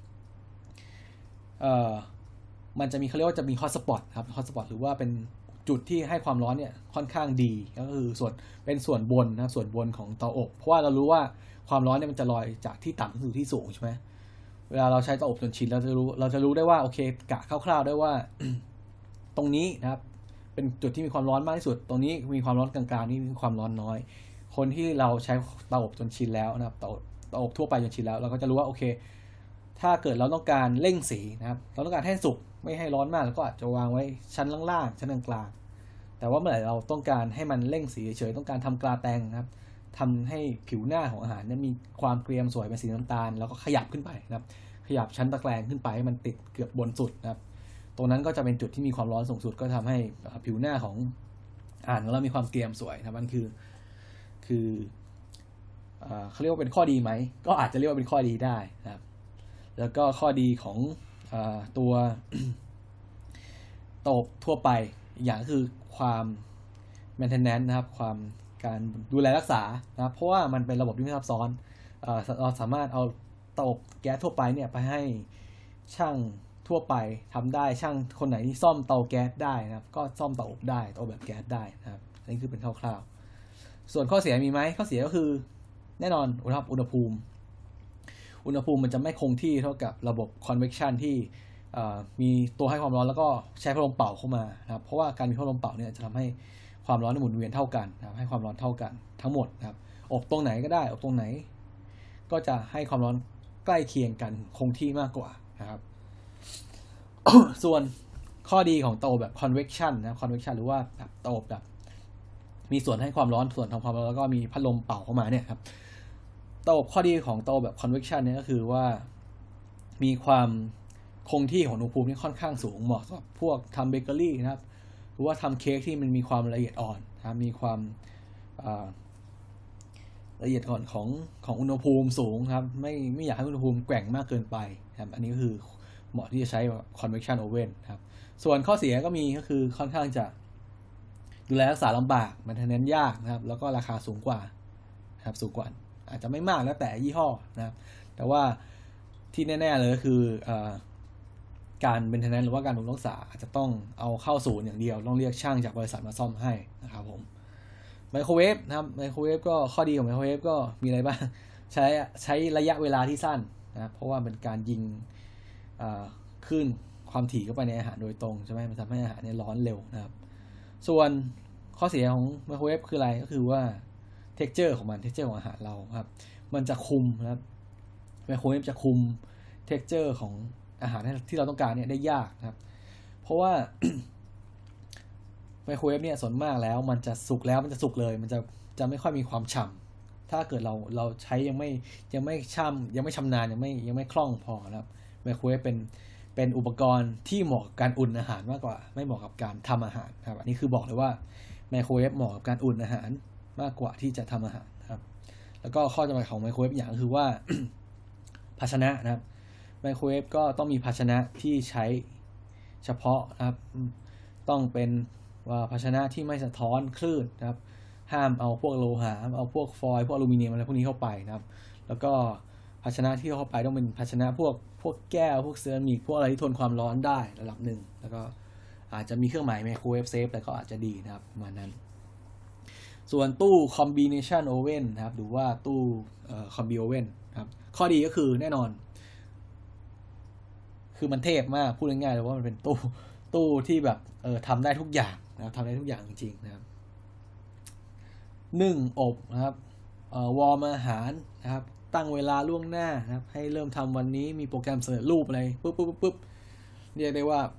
เอ่อมันจะมีเขาเรียกว่าจะมี hot spot ครับ hot spot หรือว่าเป็นจุดที่ให้ความร้อนเนี่ยค่อนข้างดีก็คือส่วนเป็นส่วนบนนะส่วนบนของเตาอบเพราะว่าเรารู้ว่าความร้อนเนี่ยมันจะลอยจากที่ต่ำสู่ที่สูงใช่ไหมเวลาเราใช้เตาอบจนชินเราจะรู้เราจะรู้ได้ว่าโอเคกะคร่าวๆได้ว่า ตรงนี้นะครับเป็นจุดที่มีความร้อนมากที่สุดตรงนี้มีความร้อนกลางๆนี่มีความร้อนน้อยคนที่เราใช้เตาอบจนชินแล้วนะครับเตาเตาอบทั่วไปจนชินแล้วเราก็จะรู้ว่าโอเคถ้าเกิดเราต้องการเร่งสีนะครับเราต้องการให้สุกไม่ให้ร้อนมากแล้วก็อาจจะวางไว้ชั้นล่างๆชั้นกลางๆแต่ว่าเมื่อไหร่เราต้องการให้มันเร่งสีเฉยๆต้องการทำกราแตงนะครับทำให้ผิวหน้าของอาหารเนี่ยมีความเกรียมสวยเป็นสีน้ำตาลแล้วก็ขยับขึ้นไปนะครับขยับชั้นตะแกรงขึ้นไปให้มันติดเกือบบนสุดนะครับตรงนั้นก็จะเป็นจุดที่มีความร้อนสูงสุดก็ทำให้ผิวหน้าของอาหารของเรามีความเกรียมสวยนะมันคือคือเขาเรียกว่าเป็นข้อดีไหมก็อาจจะเรียกว่าเป็นข้อดีได้นะครับแล้วก็ข้อดีของตัว เตาอบทั่วไปอย่างคือความ maintenance นะครับความการดูแลรักษานะครับเพราะว่ามันเป็นระบบที่ไม่ซับซ้อนเราสามารถเอาเตาอบแก๊สทั่วไปเนี่ยไปให้ช่างทั่วไปทำได้ช่างคนไหนที่ซ่อมเตาแก๊สได้นะครับก็ซ่อมเตาอบได้เตาแบบแก๊สได้นะครับอันนี้คือเป็นคร่าวๆส่วนข้อเสียมีไหมข้อเสียก็คือแน่นอนอุณหภูมิอุณหภูมิมันจะไม่คงที่เท่ากับระบบ convection ที่มีตัวให้ความร้อนแล้วก็ใช้พัดลมเป่าเข้ามานะครับเพราะว่าการมีพัดลมเป่าเนี่ยจะทำให้ความร้อนหมุนเวียนเท่ากันนะครับให้ความร้อนเท่ากันทั้งหมดนะครับอบตรงไหนก็ได้อบตรงไหนก็จะให้ความร้อนใกล้เคียงกันคงที่มากกว่านะครับ ส่วนข้อดีของเตาแบบ convection นะ convection หรือว่าแบบเตาแบบมีส่วนให้ความร้อนส่วนทำความร้อนแล้วก็มีพัดลมเป่าเข้ามาเนี่ยครับเตาข้อดีของเตาแบบ convection เนี่ยก็คือว่ามีความคงที่ของอุณหภูมิที่ค่อนข้างสูงเหมาะสำหรับพวกทำเบเกอรี่นะครับหรือว่าทำเค้กที่มันมีความละเอียดอ่อนนะครับมีความละเอียดอ่อนของของอุณหภูมิสูงครับไม่ไม่อยากให้อุณหภูมิแกว่งมากเกินไปครับอันนี้ก็คือเหมาะที่จะใช้ convection oven ครับส่วนข้อเสียก็มีก็คือค่อนข้างจะดูแลรักษาลำบากมันทำนั้นยากนะครับแล้วก็ราคาสูงกว่านะครับสูงกว่าอาจจะไม่มากแล้วแต่ยี่ห้อนะครับแต่ว่าที่แน่ๆเลยก็คือการเมนเทนแนนซ์หรือว่าการบำรุงรักษาอาจจะต้องเอาเข้าศูนย์อย่างเดียวต้องเรียกช่างจากบริษัทมาซ่อมให้นะครับผมไมโครเวฟนะครับไมโครเวฟก็ข้อดีของไมโครเวฟก็มีอะไรบ้างใช้ใช้ระยะเวลาที่สั้นนะเพราะว่าเป็นการยิงขึ้นความถี่เข้าไปในอาหารโดยตรงใช่ไหมมันทำให้อาหารเนี่ยร้อนเร็วนะครับส่วนข้อเสียของไมโครเวฟคืออะไรก็คือว่า texture ของมัน texture ของอาหารเราครับมันจะคุมนะครับไมโครเวฟจะคุม texture ของอาหารที่เราต้องการเนี่ยได้ยากนะครับเพราะว่า ไมโครเวฟเนี่ยส่วนมากแล้วมันจะสุกแล้วมันจะสุกเลยมันจะจะไม่ค่อยมีความฉ่ำถ้าเกิดเราเราใช้ยังไม่ยังไม่ช่ำยังไม่ชำนาญยังไม่ยังไม่คล่องพอนะครับไมโครเวฟเป็นเป็นอุปกรณ์ที่เหมาะกับการอุ่นอาหารมากกว่าไม่เหมาะกับการทำอาหารครับอันนี้คือบอกเลยว่าไมโครเวฟเหมาะกับการอุ่นอาหารมากกว่าที่จะทำอาหารครับแล้วก็ข้อจำกัดของไมโครเวฟอย่างคือว่า ภาชนะนะครับไมโครเวฟก็ต้องมีภาชนะที่ใช้เฉพาะนะครับต้องเป็นว่าภาชนะที่ไม่สะท้อนคลื่นนะครับห้ามเอาพวกโลหะเอาพวกฟอยล์พวกอลูมิเนียมอะไรพวกนี้เข้าไปนะครับแล้วก็ภาชนะที่เข้าไปต้องเป็นภาชนะพวกพวกแก้วพวกเซรามิกพวกอะไรที่ทนความร้อนได้ระดับหนึ่งแล้วก็อาจจะมีเครื่องหมายไมโครเวฟเซฟแต่ก็อาจจะดีนะครับประมาณนั้นส่วนตู้ combination oven นะครับหรือว่าตู้เอ่อ combi oven ครับข้อดีก็คือแน่นอนคือมันเทพมากพูดง่ายๆเลยว่ามันเป็นตู้ตู้ที่แบบเออทำได้ทุกอย่างนะครับทำได้ทุกอย่างจริงๆนะครับนึ่งอบนะครับเอ่อวอร์มอาหารนะครับตั้งเวลาล่วงหน้านะครับให้เริ่มทำวันนี้มีโปรแกรมสำเร็จรูปอะไรปุ๊บปุ๊บปุ๊บเรียกได้ว่า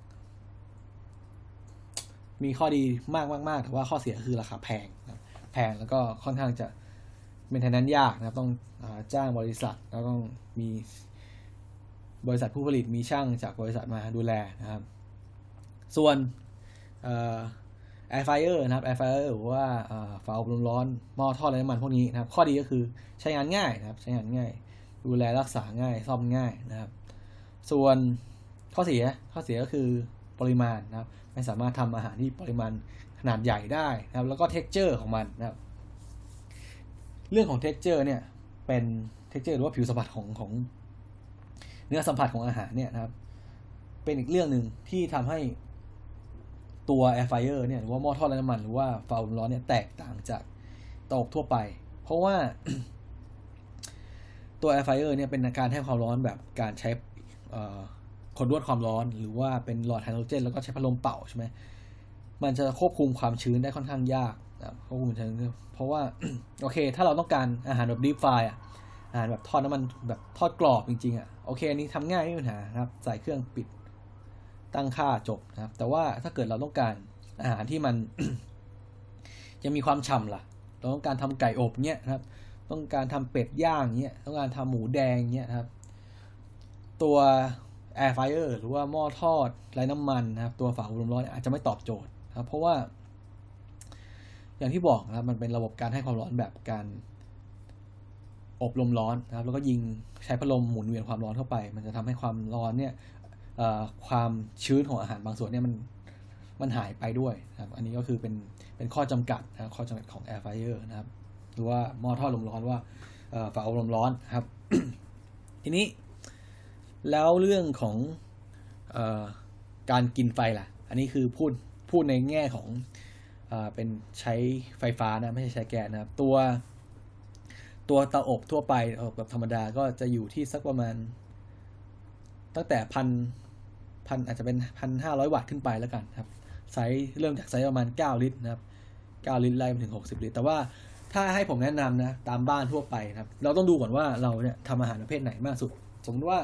มีข้อดีมากมากๆแต่ว่าข้อเสียคือราคาแพงนะแพงแล้วก็ค่อนข้างจะเมนเทนแนนซ์ยากนะครับต้องจ้างบริษัทแล้วต้องมีบริษัทผู้ผลิตมีช่างจากบริษัทมาดูแลนะครับส่วนแอร์ไฟเออร์นะครับแอร์ไฟเออร์หรือว่าฝาอบลมร้อนหม้อทอดไร้น้ำมันพวกนี้นะครับข้อดีก็คือใช้งานง่ายนะครับใช้งานง่ายดูแลรักษาง่ายซ่อมง่ายนะครับส่วนข้อเสียข้อเสียก็คือปริมาณนะครับไม่สามารถทำอาหารที่ปริมาณขนาดใหญ่ได้นะครับแล้วก็ texture ของมันนะครับเรื่องของ texture เนี่ยเป็น texture หรือว่าผิวสัมผัสของของเนื้อสัมผัสของอาหารเนี่ยนะครับเป็นอีกเรื่องหนึ่งที่ทำให้ตัว air fryer เนี่ยหรือว่าหม้อทอดไร้น้ำมันหรือว่าฝาอบลมร้อนเนี่ยแตกต่างจากเตาอบทั่วไปเพราะว่า ตัว air fryer เนี่ยเป็นการให้ความร้อนแบบการใช้ขดลวดความร้อนหรือว่าเป็นหลอดไฮโดรเจนแล้วก็ใช้พัดลมเป่าใช่ไหมมันจะควบคุมความชื้นได้ค่อนข้างยากนะควบคุมชื้นเพราะว่า โอเคถ้าเราต้องการอาหารแบบดีฟรายอาหารแบบทอดน้ำมันแบบทอดกรอบจริงๆอ่ะโอเคอันนี้ทำง่ายไม่มีปัญหาครับใส่เครื่องปิดตั้งค่าจบนะครับแต่ว่าถ้าเกิดเราต้องการอาหารที่มัน ยังมีความฉ่ำล่ะเราต้องการทำไก่อบเนี้ยนะครับต้องการทำเป็ดย่างเนี้ยต้องการทำหมูแดงเนี้ยนะครับตัว air fryer หรือว่าหม้อทอดไร้น้ำมันนะครับตัวฝาอบลมร้อนอาจจะไม่ตอบโจทย์ครับเพราะว่าอย่างที่บอกนะครับมันเป็นระบบการให้ความร้อนแบบการอบลมร้อนนะครับแล้วก็ยิงใช้พัดลมหมุนเวียนความร้อนเข้าไปมันจะทำให้ความร้อนเนี่ยความชื้นของอาหารบางส่วนเนี่ยมันมันหายไปด้วยนะครับอันนี้ก็คือเป็นเป็นข้อจำกัดนะข้อจำกัดของ air fryer นะครับหรือว่าหม้อทอดลมร้อนว่าฝาอบลมร้อนครับ ทีนี้แล้วเรื่องของเอ่อการกินไฟล่ะอันนี้คือพูดพูดในแง่ของเอ่อเป็นใช้ไฟฟ้านะไม่ใช่ใช้แก๊สนะครับตัวตัวเตาอบทั่วไปแบบธรรมดาก็จะอยู่ที่สักประมาณตั้งแต่พันพันอาจจะเป็นพันห้าร้อยวัตต์ขึ้นไปแล้วกันครับไซส์เริ่มจากไซส์ประมาณเก้าลิตรนะครับเก้าลิตรไล่ไปถึงหกสิบลิตรแต่ว่าถ้าให้ผมแนะนำนะตามบ้านทั่วไปครับเราต้องดูก่อนว่าเราเนี่ยทำอาหารประเภทไหนมากสุดสมมติว่า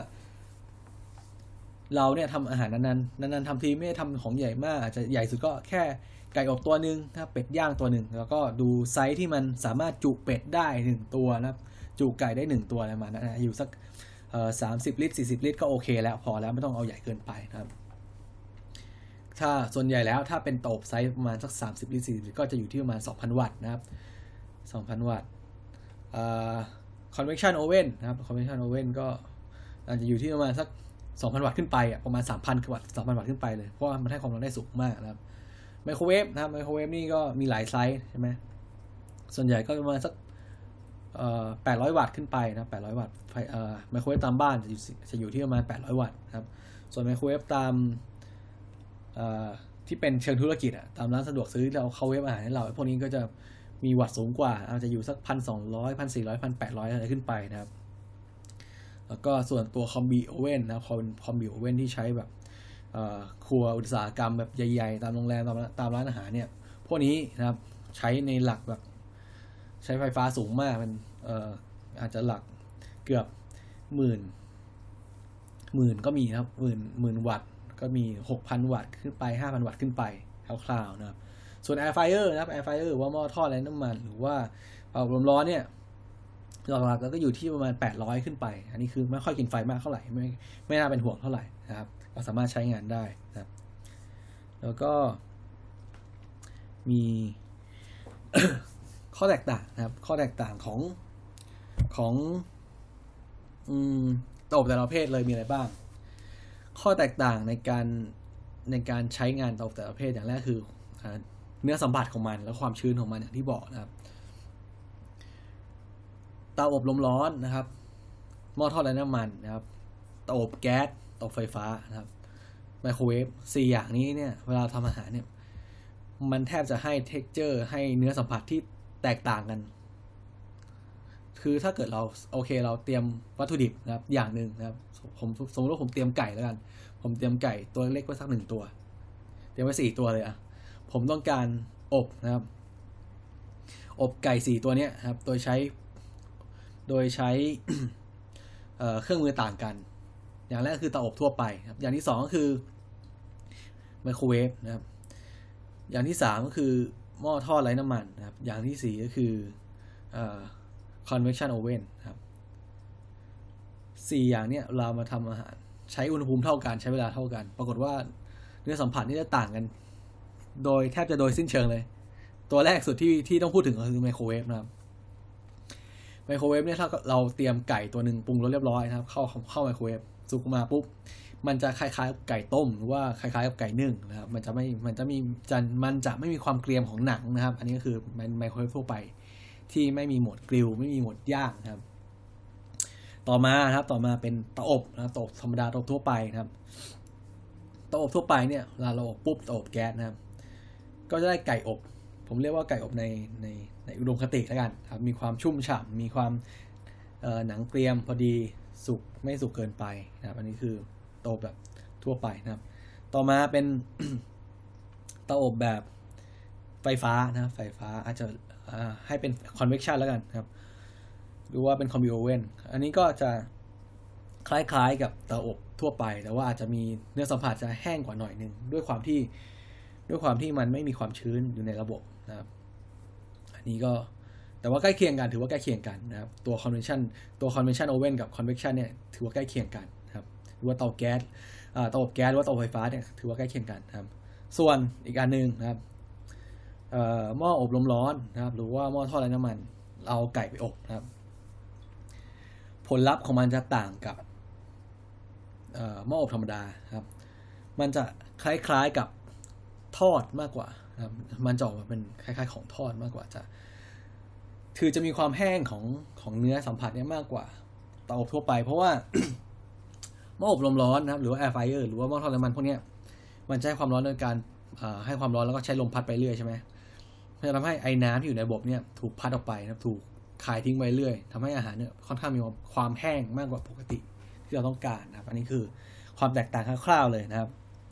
เราเนี่ยทำอาหารนั้นๆนั้นๆทำทีไม่ได้ทำของใหญ่มากอาจจะใหญ่สุดก็แค่ไก่อบตัวนึงถ้าเป็ดย่างตัวหนึ่งแล้วก็ดูไซส์ที่มันสามารถจุเป็ดได้หนึ่งตัวนะครับจุไก่ได้หนึ่งตัวอะไรประมาณนั้นนะอยู่สักเอ่อสามสิบลิตรสี่สิบลิตรก็โอเคแล้วพอแล้วไม่ต้องเอาใหญ่เกินไปนะครับถ้าส่วนใหญ่แล้วถ้าเป็นเตาอบไซส์ประมาณสักสามสิบลิตรสี่สิบลิตรก็จะอยู่ที่ประมาณ สองพัน วัตต์นะครับ สองพัน วัตต์เอ่อ convection oven นะครับ convection oven ก็อาจจะอยู่ที่ประมาณสัก สองพัน วัตต์ขึ้นไปอ่ะประมาณ สามพัน วัตต์ สามพัน วัตต์ขึ้นไปเลยเพราะว่ามันให้ความร้อนได้สูงมากนะครับไมโครเวฟนะครับไมโครเวฟนี่ก็มีหลายไซส์ใช่ไหมส่วนใหญ่ก็ประมาณสักเอ่อแปดร้อยวัตต์ขึ้นไปนะแปดร้อยวัตต์เอ่อไมโครเวฟตามบ้านจะอยู่จะอยู่ที่ประมาณแปดร้อยวัตต์ครับส่วนไมโครเวฟตามเอ่อที่เป็นเชิงธุรกิจอ่ะตามร้านสะดวกซื้อเราเข้าเวฟอาหารให้เราพวกนี้ก็จะมีวัตต์สูงกว่าอาจจะอยู่สัก หนึ่งพันสองร้อย หนึ่งพันสี่ร้อย หนึ่งพันแปดร้อย อะไรขึ้นไปนะครับแล้วก็ส่วนตัวคอมบีโอเว่นนะคอมคอมบีโอเว่นที่ใช้แบบครัวอุตสาหกรรมแบบใหญ่ๆตามโรงแรมตามตามร้านอาหารเนี่ยพวกนี้นะครับใช้ในหลักแบบใช้ไฟฟ้าสูงมากมันเอ่ออาจจะหลักเกือบหมื่นหมื่นก็มีนะครับหมื่นหมื่นวัตต์ก็มี หกพัน วัตต์ขึ้นไป ห้าพัน วัตต์ขึ้นไปคร่าวๆนะครับส่วนแอร์ไฟเออร์นะครับแอร์ไฟเออร์หรือว่าหม้อทอดไร้น้ำมันหรือว่าเป่าลมร้อนเนี่ยหลักๆแล้วก็อยู่ที่ประมาณแปดร้อยขึ้นไปอันนี้คือไม่ค่อยกินไฟมากเท่าไหร่ไม่ไม่น่าเป็นห่วงเท่าไหร่นะครับเราสามารถใช้งานได้นะครับแล้วก็มี ข้อแตกต่างนะครับข้อแตกต่างของของอืมเตาอบแต่ละประเภทเลยมีอะไรบ้างข้อแตกต่างในการในการใช้งานเตาอบแต่ละประเภทอย่างแรกคือเนื้อสัมผัสของมันและความชื้นของมันอย่างที่บอกนะครับเตาอบลมร้อนนะครับหม้อทอดไร้น้ำมันนะครับเตาอบแก๊สเตาไฟฟ้านะครับไมโครเวฟสี่อย่างนี้เนี่ยเวลาทำอาหารเนี่ยมันแทบจะให้ texture ให้เนื้อสัมผัสที่แตกต่างกันคือถ้าเกิดเราโอเคเราเตรียมวัตถุดิบนะครับอย่างหนึ่งนะครับผมสมมติว่าผมเตรียมไก่แล้วกันผมเตรียมไก่ตัวเล็กไว้สักหนึ่งตัวเตรียมไว้สี่ตัวเลยอะผมต้องการอบนะครับอบไก่สี่ตัวเนี้ยครับโดยใช้โดยใช้ เอ่อเครื่องมือต่างกันอย่างแรกคือเตาอบทั่วไปครับอย่างที่สองก็คือไมโครเวฟนะครับอย่างที่สามก็คือหม้อทอดไร้น้ำมันนะครับอย่างที่สี่ก็คือเอ่อ convection oven ครับสี่อย่างเนี้ยเรามาทำอาหารใช้อุณหภูมิเท่ากันใช้เวลาเท่ากันปรากฏว่าเนื้อสัมผัสนี่จะต่างกันโดยแทบจะโดยสิ้นเชิงเลยตัวแรกสุดที่ที่ต้องพูดถึงก็คือไมโครเวฟนะครับไมโครเวฟเนี่ยถ้าเราเตรียมไก่ตัวหนึ่งปรุงรสเรียบร้อยนะครับเข้าเข้าไมโครเวฟสุกมาปุ๊บมันจะคล้ายๆไก่ต้มหรือว่าคล้ายๆกับไก่นึ่งนะครับมันจะไม่มันจะมีจะมันจะไม่มีความเกรียมของหนังนะครับอันนี้ก็คือไมโครเวฟทั่วไปที่ไม่มีโหมดกริลไม่มีโหมดย่างนะครับต่อมานะครับต่อมาเป็นเตาอบนะครับเตาอบธรรมดาเตาอบทั่วไปนะครับเตาอบทั่วไปเนี่ยเวลาเราอบปุ๊บเตาอบแก๊สนะครับก็จะได้ไก่อบผมเรียกว่าไก่อบในในในอุดมคติแล้วกันครับมีความชุ่มฉ่ำมีความเอ่อหนังเกรียมพอดีสุกไม่สุกเกินไปนะครับอันนี้คือเตาอบแบบทั่วไปนะครับต่อมาเป็น เตาอบแบบไฟฟ้านะไฟฟ้าอาจจะให้เป็น convection แล้วกันครับหรือว่าเป็น combi oven อันนี้ก็จะคล้ายๆกับเตาอบทั่วไปแต่ว่าอาจจะมีเนื้อสัมผัสจะแห้งกว่าหน่อยนึงด้วยความที่ด้วยความที่มันไม่มีความชื้นอยู่ในระบบนะครับอันนี้ก็แต่ว่าใกล้เคียงกันถือว่าใกล้เคียงกันนะครับตัว convection ตัว convection oven กับ convection เนี่ยถือว่าใกล้เคียงกันนะครับหรือว่าเตาแก๊สเตาอบแก๊สหรือว่าเตาไฟฟ้าเนี่ยถือว่าใกล้เคียงกันนะครับส่วนอีกอันนึงนะครับหม้ออบลมร้อนนะครับหรือว่าหม้อทอดไร้น้ำมันเอาไก่ไปอบนะครับผลลัพธ์ของมันจะต่างกับหม้ออบธรรมดาครับมันจะคล้ายๆกับทอดมากกว่านะครับมันจะออกมาเป็นคล้ายๆของทอดมากกว่าจะคือจะมีความแห้งของของเนื้อสัมผัสเนี่ยมากกว่าเตาอบทั่วไปเพราะว่าหม้ออบลมร้อนนะครับหรือว่า air fryer หรือว่าหม้อทอดน้ำมันพวกนี้มันจะให้ความร้อนโดยการให้ความร้อนแล้วก็ใช้ลมพัดไปเรื่อยใช่ไหมมันจะทำให้ไอ้น้ำที่อยู่ในระบบเนี่ยถูกพัดออกไปนะครับถูกคายทิ้งไปเรื่อยทำให้อาหารเนี่ยค่อนข้างมีความแห้งมากกว่าปกติที่เราต้องการนะครับอันนี้คือความแตกต่างคร่าวๆเลยนะครับ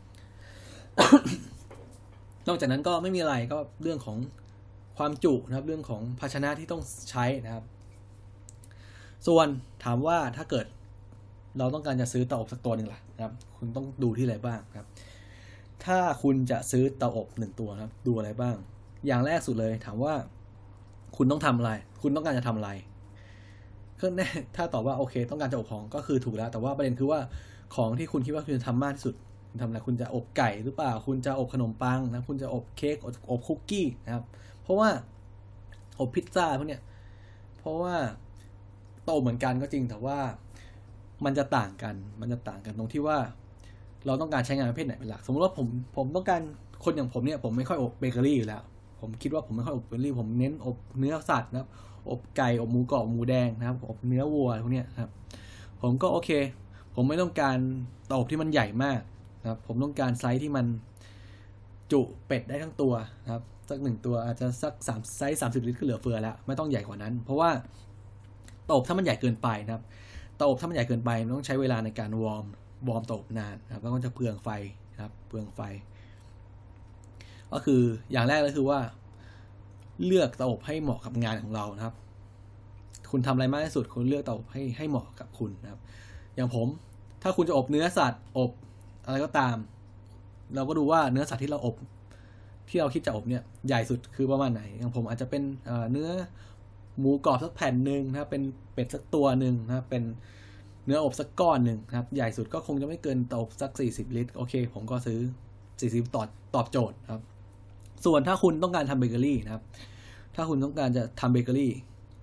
นอกจากนั้นก็ไม่มีอะไรก็เรื่องของความจุนะครับเรื่องของภาชนะที่ต้องใช้นะครับส่วนถามว่าถ้าเกิดเราต้องการจะซื้อเตาอบสักตัวหนึ่งล่ะนะครับคุณต้องดูที่อะไรบ้างครับถ้าคุณจะซื้อเตาอบหนึ่งตัวครับดูอะไรบ้างอย่างแรกสุดเลยถามว่าคุณต้องทำอะไรคุณต้องการจะทำอะไรก็แน่ถ้าตอบว่าโอเคต้องการจะอบของก็คือถูกแล้วแต่ว่าประเด็นคือว่าของที่คุณคิดว่าคุณจะทำมากที่สุดคุณทำอะไรคุณจะอบไก่หรือเปล่าคุณจะอบขนมปังนะคุณจะอบเค้กอบคุกกี้นะครับเพราะว่าอบพิซซ่าพวกเนี้ยเพราะว่าเตาเหมือนกันก็จริงแต่ว่ามันจะต่างกันมันจะต่างกันตรงที่ว่าเราต้องการใช้งานประเภทไหนเป็นหลักสมมติว่าผมผมต้องการคนอย่างผมเนี่ยผมไม่ค่อยอบเบเกอรี่อยู่แล้วผมคิดว่าผมไม่ค่อยอบเบเกอรี่ผมเน้นอบเนื้อสัตว์นะครับอบไก่อบหมูกรอบหมูแดงนะครับอบเนื้อวัวพวกเนี้ยครับผมก็โอเคผมไม่ต้องการเตาอบที่มันใหญ่มากนะครับผมต้องการไซส์ที่มันจุเป็ดได้ทั้งตัวนะครับสักหนึ่งตัวอาจจะสักสามไซส์สามสิบลิตรก็เหลือเฟือแล้วไม่ต้องใหญ่กว่านั้นเพราะว่าเตาอบถ้ามันใหญ่เกินไปนะครับเตาอบถ้ามันใหญ่เกินไปมันต้องใช้เวลาในการวอร์มวอร์มเตาอบนานนะครับแล้วก็จะเปลืองไฟนะครับเปลืองไฟก็คืออย่างแรกเลยคือว่าเลือกเตาอบให้เหมาะกับงานของเรานะครับคุณทำอะไรมากที่สุดคุณเลือกเตาอบให้ให้เหมาะกับคุณนะครับอย่างผมถ้าคุณจะอบเนื้อสัตว์อบอะไรก็ตามเราก็ดูว่าเนื้อสัตว์ที่เราอบที่เราคิดจะอบเนี่ยใหญ่สุดคือประมาณไหนอย่างผมอาจจะเป็นเนื้อหมูกรอบสักแผ่นหนึ่งนะครับเป็นเป็ดสักตัวหนึ่งนะครับเป็นเนื้ออบสักก้อนหนึ่งนะครับใหญ่สุดก็คงจะไม่เกินเตาอบสักสี่สิบลิตรโอเคผมก็ซื้อสี่สิบตอบตอบโจทย์ครับส่วนถ้าคุณต้องการทำเบเกอรี่นะครับถ้าคุณต้องการจะทำเบเกอรี่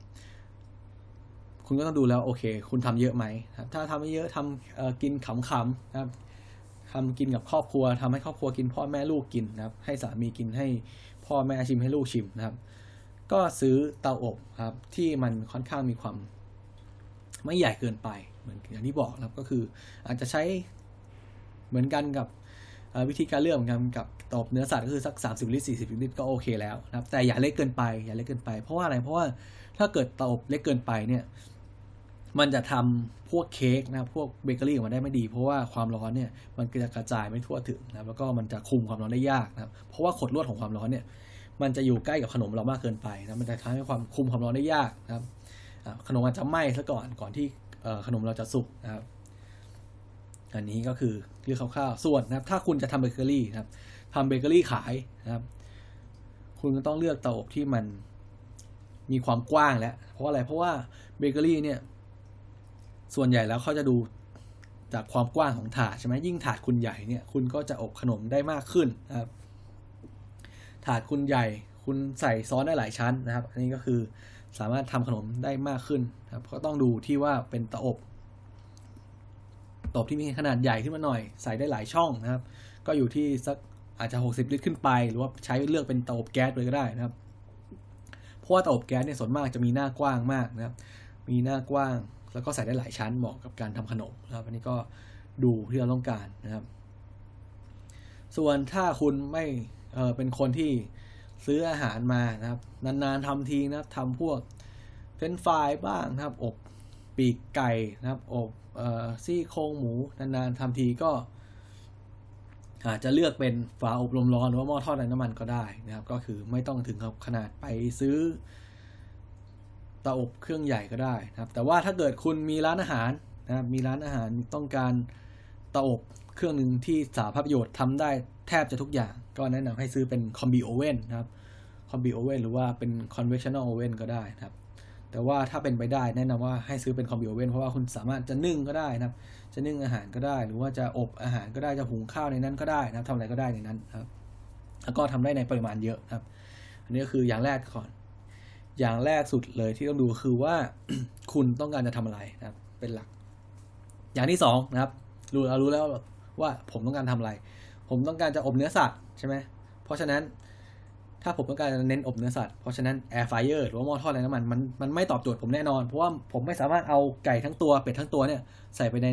คุณก็ต้องดูแล้วโอเคคุณทำเยอะไหมครับถ้าทำไม่เยอะทำกินขำๆนะครับทำกินกับครอบครัวทำให้ครอบครัวกินพ่อแม่ลูกกินนะครับให้สามีกินให้พ่อแม่ชิมให้ลูกชิมนะครับก็ซื้อเตาอบครับที่มันค่อนข้างมีความไม่ใหญ่เกินไปเหมือนอย่างที่บอกนะครับก็คืออาจจะใช้เหมือนกันกับวิธีการเลือกเหมือนกันกับเตาอบเนื้อสัตว์ก็คือสักสามสิบลิตรสี่สิบลิตรก็โอเคแล้วนะครับแต่อย่าเล็กเกินไปอย่าเล็กเกินไปเพราะว่าอะไรเพราะว่าถ้าเกิดเตาอบเล็กเกินไปเนี่ยมันจะทำพวกเค้กนะพวกเบเกอรี่ออกมาได้ไม่ดีเพราะว่าความร้อนเนี่ยมันจะกระจายไม่ทั่วถึงนะครับแล้วก็มันจะคุมความร้อนได้ยากนะครับเพราะว่าขดลวดของความร้อนเนี่ยมันจะอยู่ใกล้กับขนมเรามากเกินไปนะมันจะทำให้ความคุมความร้อนได้ยากนะครับขนมมันจะไหม้ซะก่อนก่อนที่ขนมเราจะสุกนะครับอันนี้ก็คือเรื่องคร่าวๆส่วนนะครับถ้าคุณจะทำเบเกอรี่นะครับทำเบเกอรี่ขายนะครับคุณก็ต้องเลือกเตาอบที่มันมีความกว้างแล้วเพราะอะไรเพราะว่าเบเกอรี่เนี่ยส่วนใหญ่แล้วเขาจะดูจากความกว้างของถาดใช่ไหมยิ่งถาดคุณใหญ่เนี่ยคุณก็จะอบขนมได้มากขึ้นนะครับถาดคุณใหญ่คุณใส่ซอสได้หลายชั้นนะครับอันนี้ก็คือสามารถทำขนมได้มากขึ้นนะครับก็ต้องดูที่ว่าเป็นเตาอบเตาอบที่มีขนาดใหญ่ขึ้นมาหน่อยใส่ได้หลายช่องนะครับก็อยู่ที่สักอาจจะหกสิบลิตรขึ้นไปหรือว่าใช้เลือกเป็นเตาอบแก๊สเลยก็ได้นะครับเพราะว่าเตาอบแก๊สเนี่ยส่วนมากจะมีหน้ากว้างมากนะครับมีหน้ากว้างแล้วก็ใส่ได้หลายชั้นเหมาะกับการทำขนมนะครับอันนี้ก็ดูที่เราต้องการนะครับส่วนถ้าคุณไม่เออเป็นคนที่ซื้ออาหารมานะครับนานๆทำทีนะครับทำพวกเฟรนช์ฟรายบ้างนะครับอบปีกไก่นะครับอบเอ่อซี่โครงหมูนานๆทำทีก็อาจจะเลือกเป็นฝาอบลมร้อนหรือว่าหม้อทอดไร้น้ำมันก็ได้นะครับก็คือไม่ต้องถึงกับขนาดไปซื้อเตาอบเครื่องใหญ่ก็ได้นะครับแต่ว่าถ้าเกิดคุณมีร้านอาหารนะครับมีร้านอาหารต้องการเตาอบเครื่องนึงที่สามารถประโยชน์ทำได้แทบจะทุกอย่างก็แนะนำให้ซื้อเป็นคอมบีโอเว่นนะครับคอมบีโอเว่นหรือว่าเป็นคอนเวคชั่นอลโอเว่นก็ได้นะครับแต่ว่าถ้าเป็นไปได้แนะนำว่าให้ซื้อเป็นคอมบีโอเว่นเพราะว่าคุณสามารถจะนึ่งก็ได้นะครับจะนึ่งอาหารก็ได้หรือว่าจะอบอาหารก็ได้จะหุงข้าวในนั้นก็ได้นะครับทำอะไรก็ได้ในนั้นครับแล้วก็ทำได้ในปริมาณเยอะนะครับอันนี้ก็คืออย่างแรกก่อนอย่างแรกสุดเลยที่ต้องดูคือว่า คุณต้องการจะทำอะไรนะครับเป็นหลักอย่างที่สองนะครับรู้เรารู้แล้วว่าผมต้องการทำอะไรผมต้องการจะอบเนื้อสัตว์ใช่ไหมเพราะฉะนั้นถ้าผมต้องการจะเน้นอบเนื้อสัตว์เพราะฉะนั้นแอร์ไฟเออร์หรือว่าหม้อทอดไร้น้ำมันมันมันไม่ตอบโจทย์ผมแน่นอนเพราะว่าผมไม่สามารถเอาไก่ทั้งตัวเป็ดทั้งตัวเนี่ยใส่ไปใน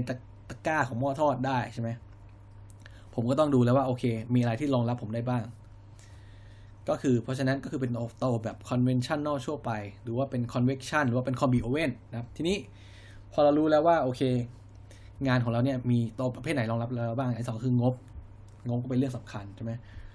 ตะกร้าของหม้อทอดได้ใช่ไหมผมก็ต้องดูแล้วว่าโอเคมีอะไรที่รองรับผมได้บ้างก็คือเพราะฉะนั้นก็คือเป็นเตาอบแบบ conventional ทั่วไปหรือว่าเป็น convection หรือว่าเป็น combi oven นะครับทีนี้พอเรารู้แล้วว่าโอเคงานของเราเนี่ยมีเตาประเภทไหนรองรับเราบ้างไอ้สองคืองบงบก็เป็นเรื่องสำคัญใช่ไหม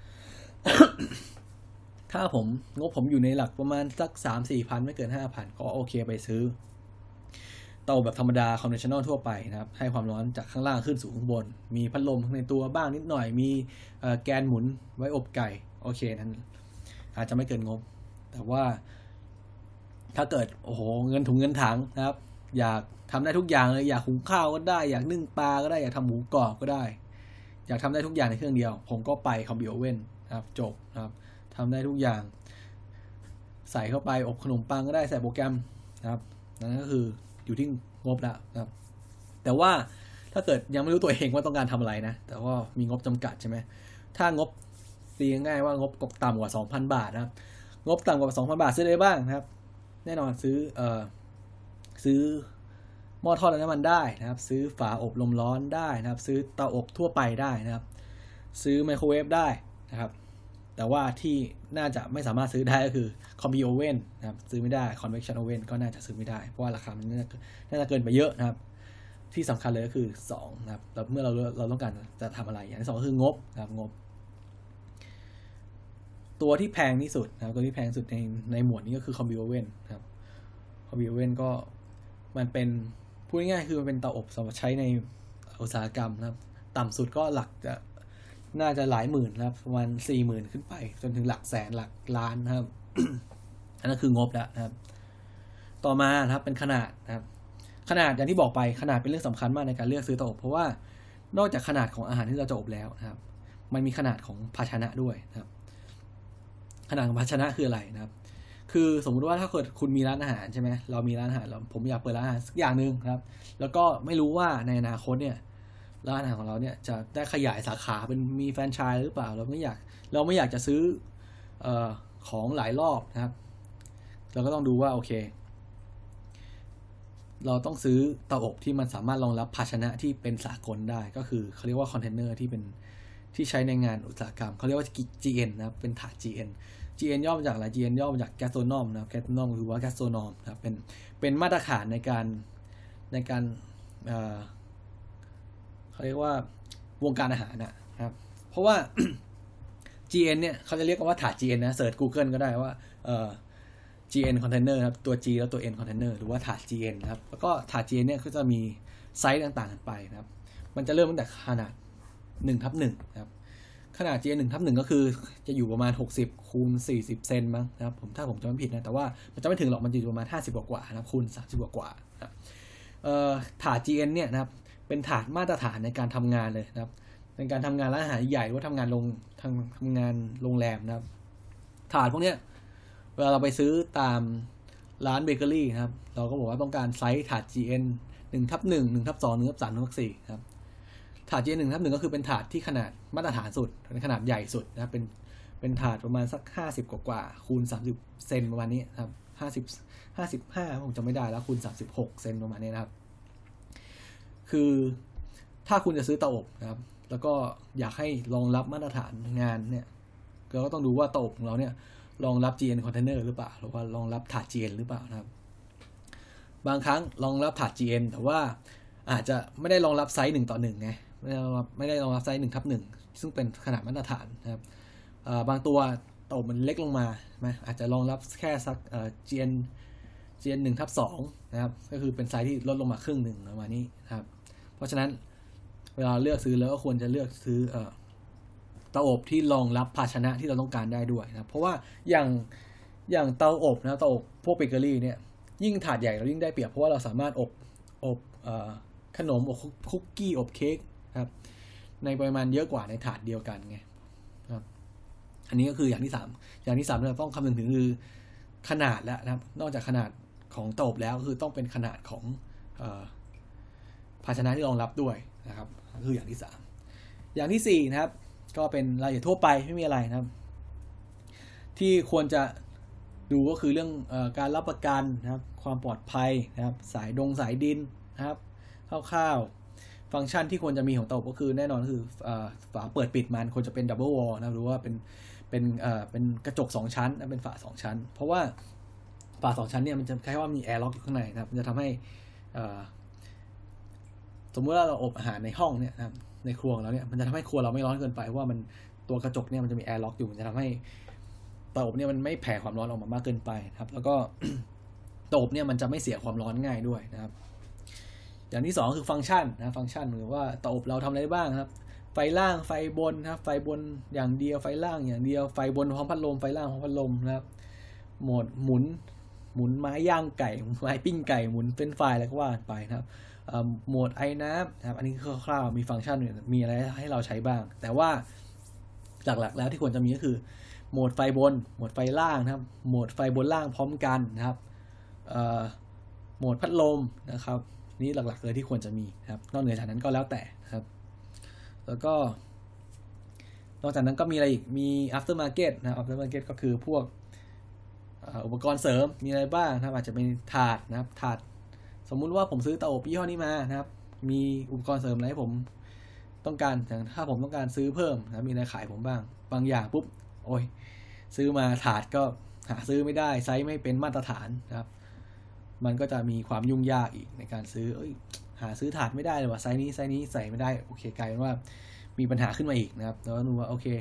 ถ้าผมงบผมอยู่ในหลักประมาณสัก สามถึงสี่พัน ไม่เกิน ห้าพัน ก็โอเคไปซื้อเตาแบบธรรมดา conventional ทั่วไปนะครับให้ความร้อนจากข้างล่างขึ้นสู่ข้างบนมีพัดลมในตัวบ้างนิดหน่อยมีแกนหมุนไว้อบไก่โอเคนั้นอาจจะไม่เกินงบแต่ว่าถ้าเกิดโอ้โหเงินถุงเงินถังนะครับอยากทำได้ทุกอย่างเลยอยากหุงข้าวก็ได้อยากนึ่งปลาก็ได้อยากทำหมูกรอบก็ได้อยากทำได้ทุกอย่างในเครื่องเดียวผมก็ไปคอมบิโอเว่นนะครับจบนะครับทำได้ทุกอย่างใส่เข้าไปอบขนมปังก็ได้ใส่โปรแกรมนะครับนั่นก็คืออยู่ที่งบแล้วนะครับแต่ว่าถ้าเกิดยังไม่รู้ตัวเองว่าต้องการทำอะไรนะแต่ว่ามีงบจำกัดใช่ไหมถ้างบตีง่ายๆว่างบต่ำกว่า สองพัน บาทนะครับงบต่ำกว่า สองพัน บาทซื้อได้บ้างนะครับแน่นอนซื้อเอ่อซื้อหม้อทอดน้ำมันได้นะครับซื้อฝาอบลมร้อนได้นะครับซื้อเตาอบทั่วไปได้นะครับซื้อไมโครเวฟได้นะครับแต่ว่าที่น่าจะไม่สามารถซื้อได้ก็คือคอมบิโอเว่นนะครับซื้อไม่ได้คอนเวคชั่นโอเว่นก็น่าจะซื้อไม่ได้เพราะว่าราคามันน่าจะเกินไปเยอะนะครับที่สำคัญเลยก็คือสองนะครับแล้วเมื่อเราเราต้องการจะทำอะไรอย่างที่สองก็คืองบนะครับงบตัวที่แพงที่สุดนะครับตัวที่แพงสุดในในหมวดนี้ก็คือคอมบิโอเว่นนะครับคอมบิโอเว่นก็มันเป็นพูดง่ายๆคือมันเป็นเตาอบสำหรับใช้ในอุตสาหกรรมนะครับต่ำสุดก็หลักจะน่าจะหลายหมื่นนะครับประมาณ สี่หมื่น ขึ้นไปจนถึงหลักแสนหลักล้านนะครับ อันนั้นคืองบแล้วนะครับต่อมานะครับเป็นขนาดนะครับขนาดอย่างที่บอกไปขนาดเป็นเรื่องสำคัญมากในการเลือกซื้อเตาอบเพราะว่านอกจากขนาดของอาหารที่เราจะอบแล้วนะครับมันมีขนาดของภาชนะด้วยนะครับขนาดของภาชนะคืออะไรนะครับคือสมมุติว่าถ้าเกิดคุณมีร้านอาหารใช่ไหมเรามีร้านอาหารเราผมอยากเปิดร้านอาหารสักอย่างนึงครับแล้วก็ไม่รู้ว่าในอนาคตเนี่ยร้านอาหารของเราเนี่ยจะได้ขยายสาขาเป็นมีแฟรนไชส์หรือเปล่าเราไม่อยากเราไม่อยากจะซื้อเอ่อของหลายรอบนะครับเราก็ต้องดูว่าโอเคเราต้องซื้อเตาอบที่มันสามารถรองรับภาชนะที่เป็นสากลได้ก็คือเขาเรียกว่าคอนเทนเนอร์ที่เป็นที่ใช้ในงานอุตสาหกรรมเขาเรียกว่า จี เอ็น นะครับเป็นถาด จี เอ็น จี เอ็น ย่อมาจากอะไร จี เอ็น ย่อมาจาก gastronom นะครับ gastronom คือว่า gastronom นะครับเป็นเป็นมาตรฐานในการในการเอ่อเขาเรียกว่าวงการอาหารนะครับเพราะว่า จี เอ็น เนี่ยเขาจะเรียกว่าถาด จี เอ็น นะเสิร์ช Google ก็ได้ว่าเอ่อ จี เอ็น container ครับตัว G แล้วตัว N container หรือว่าถาด จี เอ็น นะครับแล้วก็ถาด จี เอ็น เนี่ยก็จะมีไซส์ต่างๆกันไปนะครับมันจะเริ่มตั้งแต่ขนาด หนึ่งทับหนึ่ง นะครับขนาด จี เอ็น หนึ่งทับหนึ่ง ก็คือจะอยู่ประมาณหกสิบคูณสี่สิบเซนมั้งนะครับผมถ้าผมจำไม่ผิดนะแต่ว่ามันจะไม่ถึงหรอกมันอยู่ประมาณห้าสิบกว่าๆนะครับคูณสามสิบกว่าๆนะครับเอ่อถาด จี เอ็น เนี่ยนะครับเป็นถาดมาตรฐานในการทำงานเลยนะครับในการทำงานร้านอาหารใหญ่หรือว่าทำงานโรงทำทำงานโรงแรมนะครับถาดพวกเนี้ยเวลาเราไปซื้อตามร้านเบเกอรี่นะครับเราก็บอกว่าต้องการไซส์ถาด จี เอ็น หนึ่งทับหนึ่ง หนึ่งทับสอง หนึ่งทับสาม หนึ่งทับสี่ครับถาด จี เอ็น หนึ่งทับหนึ่งก็คือเป็นถาดที่ขนาดมาตรฐานสุดเป็นขนาดใหญ่สุดนะครับเป็นเป็นถาดประมาณสักห้าสิบกว่าๆคูณสามสิบเซนประมาณนี้ครับห้าสิบ ห้าสิบห้าผมจำไม่ได้แล้วคูณสามสิบหกเซนประมาณนี้นะครับคือถ้าคุณจะซื้อเตาอบนะครับแล้วก็อยากให้รองรับมาตรฐานงานเนี่ยเราก็ต้องดูว่าเตาอบของเราเนี่ยรองรับ จี เอ็น container หรือเปล่าหรือว่ารองรับถาด จี เอ็น หรือเปล่านะครับบางครั้งรองรับถาด จี เอ็น แต่ว่าอาจจะไม่ได้รองรับไซส์หนึ่งต่อหนึ่งไงไม่ได้รองรับไม่ได้รองรับไซส์หนึ่งทับหนึ่งซึ่งเป็นขนาดมาตรฐานนะครับบางตัวเตามันเล็กลงมาใช่ไหมอาจจะรองรับแค่สัก จี เอ็น จี เอ็น หนึ่งทับสองนะครับก็คือเป็นไซส์ที่ลดลงมาครึ่งหนึ่งประมาณนี้นะครับเพราะฉะนั้นเวลาเลือกซื้อแล้วก็ควรจะเลือกซื้อเตาอบที่รองรับภาชนะที่เราต้องการได้ด้วยนะเพราะว่าอย่างอย่างเตาอบนะเตาอบพวกเบเกอรี่เนี่ยยิ่งถาดใหญ่เรายิ่งได้เปรียบเพราะว่าเราสามารถอบอบขนมอบคุกกี้อบเค้กครับในปริมาณเยอะกว่าในถาดเดียวกันไงครับอันนี้ก็คืออย่างที่สามอย่างที่สามที่เราต้องคำนึงถึงคือขนาดแล้วนะครับนอกจากขนาดของเตาอบแล้วก็คือต้องเป็นขนาดของภาชนะที่รองรับด้วยนะครับคืออย่างที่สามอย่างที่สี่นะครับก็เป็นรายละเอียดทั่วไปไม่มีอะไรนะครับที่ควรจะดูก็คือเรื่องเอ่อการรับประกันนะครับความปลอดภัยนะครับสายดงสายดินนะครับคร่าวๆฟังก์ชันที่ควรจะมีของเตาอบก็คือแน่นอนก็คือฝาเปิดปิดมันควรจะเป็นดับเบิลวอลนะหรือว่าเป็นเป็นเอ่อเป็นกระจกสองชั้นนะเป็นฝาสองชั้นเพราะว่าฝาสองชั้นเนี่ยมันจะคล้ายว่ามีแอร์ล็อกอยู่ข้างในนะครับมันจะทำให้สมมติว่าเราอบอาหารในห้องเนี่ยนะครับในครัวเราเนี่ยมันจะทำให้ครัวเราไม่ร้อนเกินไปว่ามันตัวกระจกเนี่ยมันจะมีแอร์ล็อกอยู่มันจะทำให้เตาอบเนี่ยมันไม่แผ่ความร้อนออกมามากเกินไปครับแล้วก็ เตาอบเนี่ยมันจะไม่เสียความร้อนง่ายด้วยนะครับอย่างที่สองคือฟังก์ชันนะฟังก์ชันหรือว่าเตาอบเราทำอะไรได้บ้างครับไฟล่างไฟบนครับไฟบนอย่างเดียวไฟล่างอย่างเดียวไฟบนพร้อมพัดลมไฟล่างพร้อมพัดลมนะครับโหมดหมุนหมุนไม้ย่างไก่ไม้ปิ้งไก่หมุนเป็นไฟอะไรก็ว่าไปนะครับโหมดไอ้น้ำนะครับอันนี้คร่าวๆมีฟังก์ชันมีอะไรให้เราใช้บ้างแต่ว่าหลักๆแล้วที่ควรจะมีก็คือโหมดไฟบนโหมดไฟล่างนะครับโหมดไฟบนล่างพร้อมกันนะครับโหมดพัดลมนะครับนี่หลักๆเลยที่ควรจะมีครับนอกเหนือจากนั้นก็แล้วแต่ครับแล้วก็นอกจากนั้นก็มีอะไรอีกมี after market นะ after market ก็คือพวกอุปกรณ์เสริมมีอะไรบ้างนะครับอาจจะเป็นถาดนะครับถาดสมมุติว่าผมซื้อเตาอบยี่ห้อนี้มานะครับมีอุปกรณ์เสริมอะไรให้ผมต้องการอย่างถ้าผมต้องการซื้อเพิ่มนะมีอะไรขายผมบ้างบางอย่างปุ๊บโอ้ยซื้อมาถาดก็หาซื้อไม่ได้ไซส์ไม่เป็นมาตรฐานนะครับมันก็จะมีความยุ่งยากอีกในการซื้อเอ้ยหาซื้อถาดไม่ได้เลยว่าไซส์นี้ไซส์นี้ใส่ไม่ได้โอเคกลายเป็นว่ามีปัญหาขึ้นมาอีกนะครับแล้วดูว่าโอเค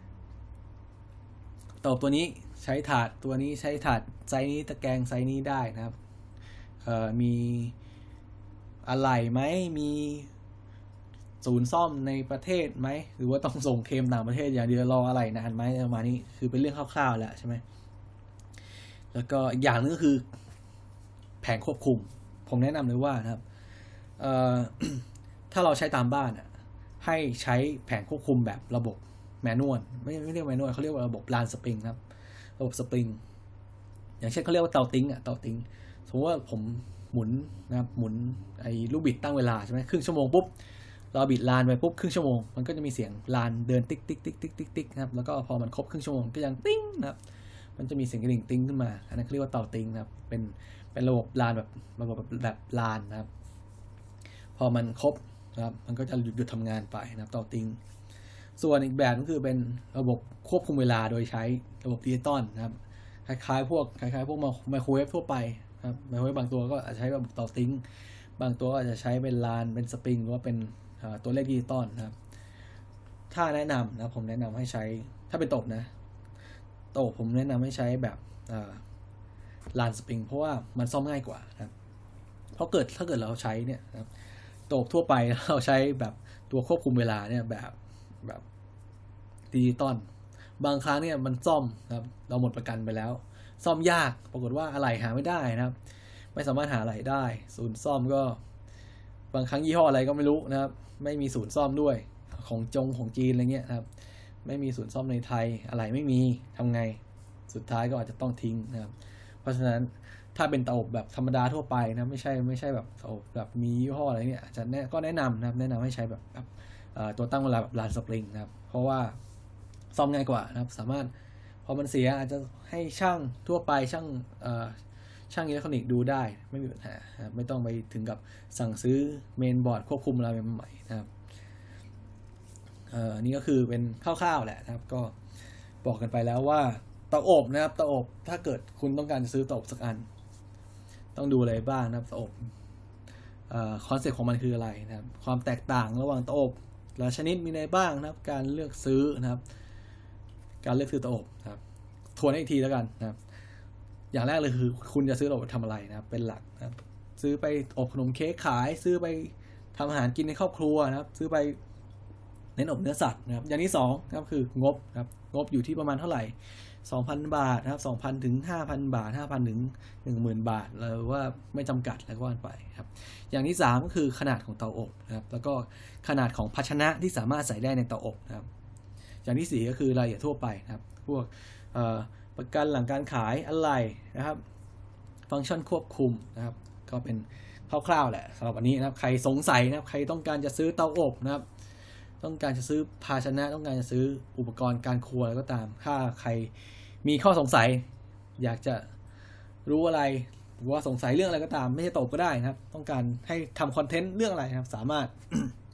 เตาอบตัวนี้ใช้ถาดตัวนี้ใช้ถาดไซส์นี้ตะแกรงไซส์นี้ได้นะครับเอ่อมีอะไรไหมมีศูนย์ซ่อมในประเทศไหมหรือว่าต้องส่งเคลมต่างประเทศอย่างเดียวรออะไรนานไหมประมาณนี้คือเป็นเรื่องคร่าวๆแหละใช่ไหมแล้วก็อีกอย่างนึงก็คือแผงควบคุมผมแนะนำเลยว่านะครับเอ่อ ถ้าเราใช้ตามบ้านอ่ะให้ใช้แผงควบคุมแบบระบบแมนนวลไม่ไม่เรียกแมนนวลเขาเรียกว่าระบบลานสปริงครับระบบสปริงอย่างเช่นเขาเรียกว่าเตาติ้งอ่ะเตาติ้งสมมติว่าผมหมุนนะครับหมุนไอ้ลูกบิดตั้งเวลาใช่ไหมครึ่งชั่วโมงปุ๊บเราบิดลานไปปุ๊บครึ่งชั่วโมงมันก็จะมีเสียงลานเดินติ๊กติ๊กติ๊กติ๊กติ๊กติ๊กนะครับแล้วก็พอมันครบครึ่งชั่วโมงก็ยังติ้งนะครับมันจะมีเสียงกระดิ่งติ้งขึ้นมาอันนั้นเขาเรียกว่าเตาติ้งนะครับเป็นเป็นระบบลานแบบระบบแบบลานนะครับพอมันครบนะครับมันก็จะหยุดหยุดทำงานไปนะครับเตาติ้งส่วนอีกแบบก็คือเป็นระบบควบคุมเวลาโดยใช้ระบบดิจิตอลนะครับคล้ายๆพวกคล้ายๆพวกไมโครเวฟทั่วไปครับไมโครเวฟบางตัวก็อาจจะใช้ระบบเตาติ้งบางตัวอาจจะใช้เป็นลานเป็นสปริงหรือว่าเป็นตัวเลขดิจิตอลนะครับถ้าแนะนำนะผมแนะนำให้ใช้ถ้าเป็นโต๊ะนะโต๊ะผมแนะนำให้ใช้แบบลานสปริงเพราะว่ามันซ่อมง่ายกว่านะครับเพราะเกิดถ้าเกิดเราใช้เนี่ยนะครับโต๊ะทั่วไปเราใช้แบบตัวควบคุมเวลาเนี่ยแบบแบบดิจิตอลบางครั้งเนี่ยมันซ่อมนะครับเราหมดประกันไปแล้วซ่อมยากปรากฏว่าอะไหล่หาไม่ได้นะครับไม่สามารถหาอะไหล่ได้ศูนย์ซ่อมก็บางครั้งยี่ห้ออะไรก็ไม่รู้นะครับไม่มีศูนย์ซ่อมด้วยของจงของจีนอะไรเงี้ยนะครับไม่มีศูนย์ซ่อมในไทยอะไหล่ไม่มีทำไงสุดท้ายก็อาจจะต้องทิ้งนะครับเพราะฉะนั้นถ้าเป็นเตาอบแบบธรรมดาทั่วไปนะไม่ใช่ไม่ใช่แบบเตาอบแบบมียี่ห้ออะไรเนี่ยอาจจะแนะก็แนะนำนะครับแนะนำให้ใช้แบบแบบตัวตั้งเวลาแบบลานสปริงนะครับเพราะว่าซ่อมง่ายกว่านะครับสามารถพอมันเสียอาจจะให้ช่างทั่วไปช่างช่างอิเล็กทรอนิกส์ดูได้ไม่มีปัญหาไม่ต้องไปถึงกับสั่งซื้อเมนบอร์ดควบคุมอะไรใหม่ๆนะครับเอ่อนี่ก็คือเป็นคร่าวๆแหละนะครับก็บอกกันไปแล้วว่าเตาอบนะครับเตาอบถ้าเกิดคุณต้องการจะซื้อเตาอบสักอันต้องดูอะไรบ้างนะครับเตาอบคอนเซ็ปต์ของมันคืออะไรนะครับความแตกต่างระหว่างเตาอบแต่ละชนิดมีอะไรบ้างนะครับการเลือกซื้อนะครับการเลือกซื้อเตาอบนะครับทวนให้อีกทีแล้วกันนะครับอย่างแรกเลยคือคุณจะซื้อเตาอบทำอะไรนะครับเป็นหลักนะครับซื้อไปอบขนมเค้กขายซื้อไปทำอาหารกินในครอบครัวนะครับซื้อไปเน้นอบเนื้อสัตว์นะครับอย่างที่สองนะครับคืองบนะครับงบอยู่ที่ประมาณเท่าไหร่ สองพัน บาทนะครับ สองพัน ถึง ห้าพัน บาท ห้าพัน ถึง หนึ่งหมื่น บาทหรือว่าไม่จำกัดแล้วก็ว่าไปครับอย่างที่สามก็คือขนาดของเตาอบนะครับแล้วก็ขนาดของภาชนะที่สามารถใส่ได้ในเตาอบนะครับอย่างที่สี่ก็คือรายละเอียดทั่วไปนะครับพวกประกันหลังการขายอะไรนะครับฟังก์ชันควบคุมนะครับก็เป็นคร่าวๆแหละสำหรับวันนี้นะครับใครสงสัยนะครับใครต้องการจะซื้อเตาอบนะครับต้องการจะซื้อภาชนะต้องการจะซื้ออุปกรณ์การครัวอะไรก็ตามถ้าใครมีข้อสงสัยอยากจะรู้อะไรหรือว่าสงสัยเรื่องอะไรก็ตามไม่ใช่ตอบก็ได้นะครับต้องการให้ทำคอนเทนต์เรื่องอะไรนะครับสามารถ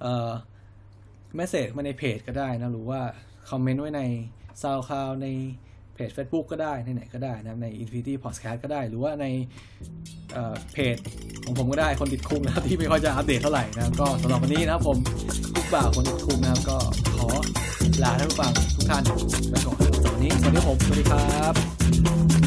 เอ่อเมสเสจมาในเพจก็ได้นะหรือว่าคอมเมนต์ไว้ใน SoundCloud ในเพจ Facebook ก็ได้ในไหนก็ได้นะใน Infinity Podcast ก็ได้หรือว่าในเอ่อเพจของผมก็ได้คนติดคุกนะครับที่ไม่ค่อยจะอัปเดตเท่าไหร่นะก็สำหรับวันนี้นะครับผมกุ๊กบ่าวคนติดคุกนะครับก็ขอลาท่านผู้ฟังทุกท่านไปก่อนสำหรับวันนี้สวัสดีครับผมสวัสดีครับ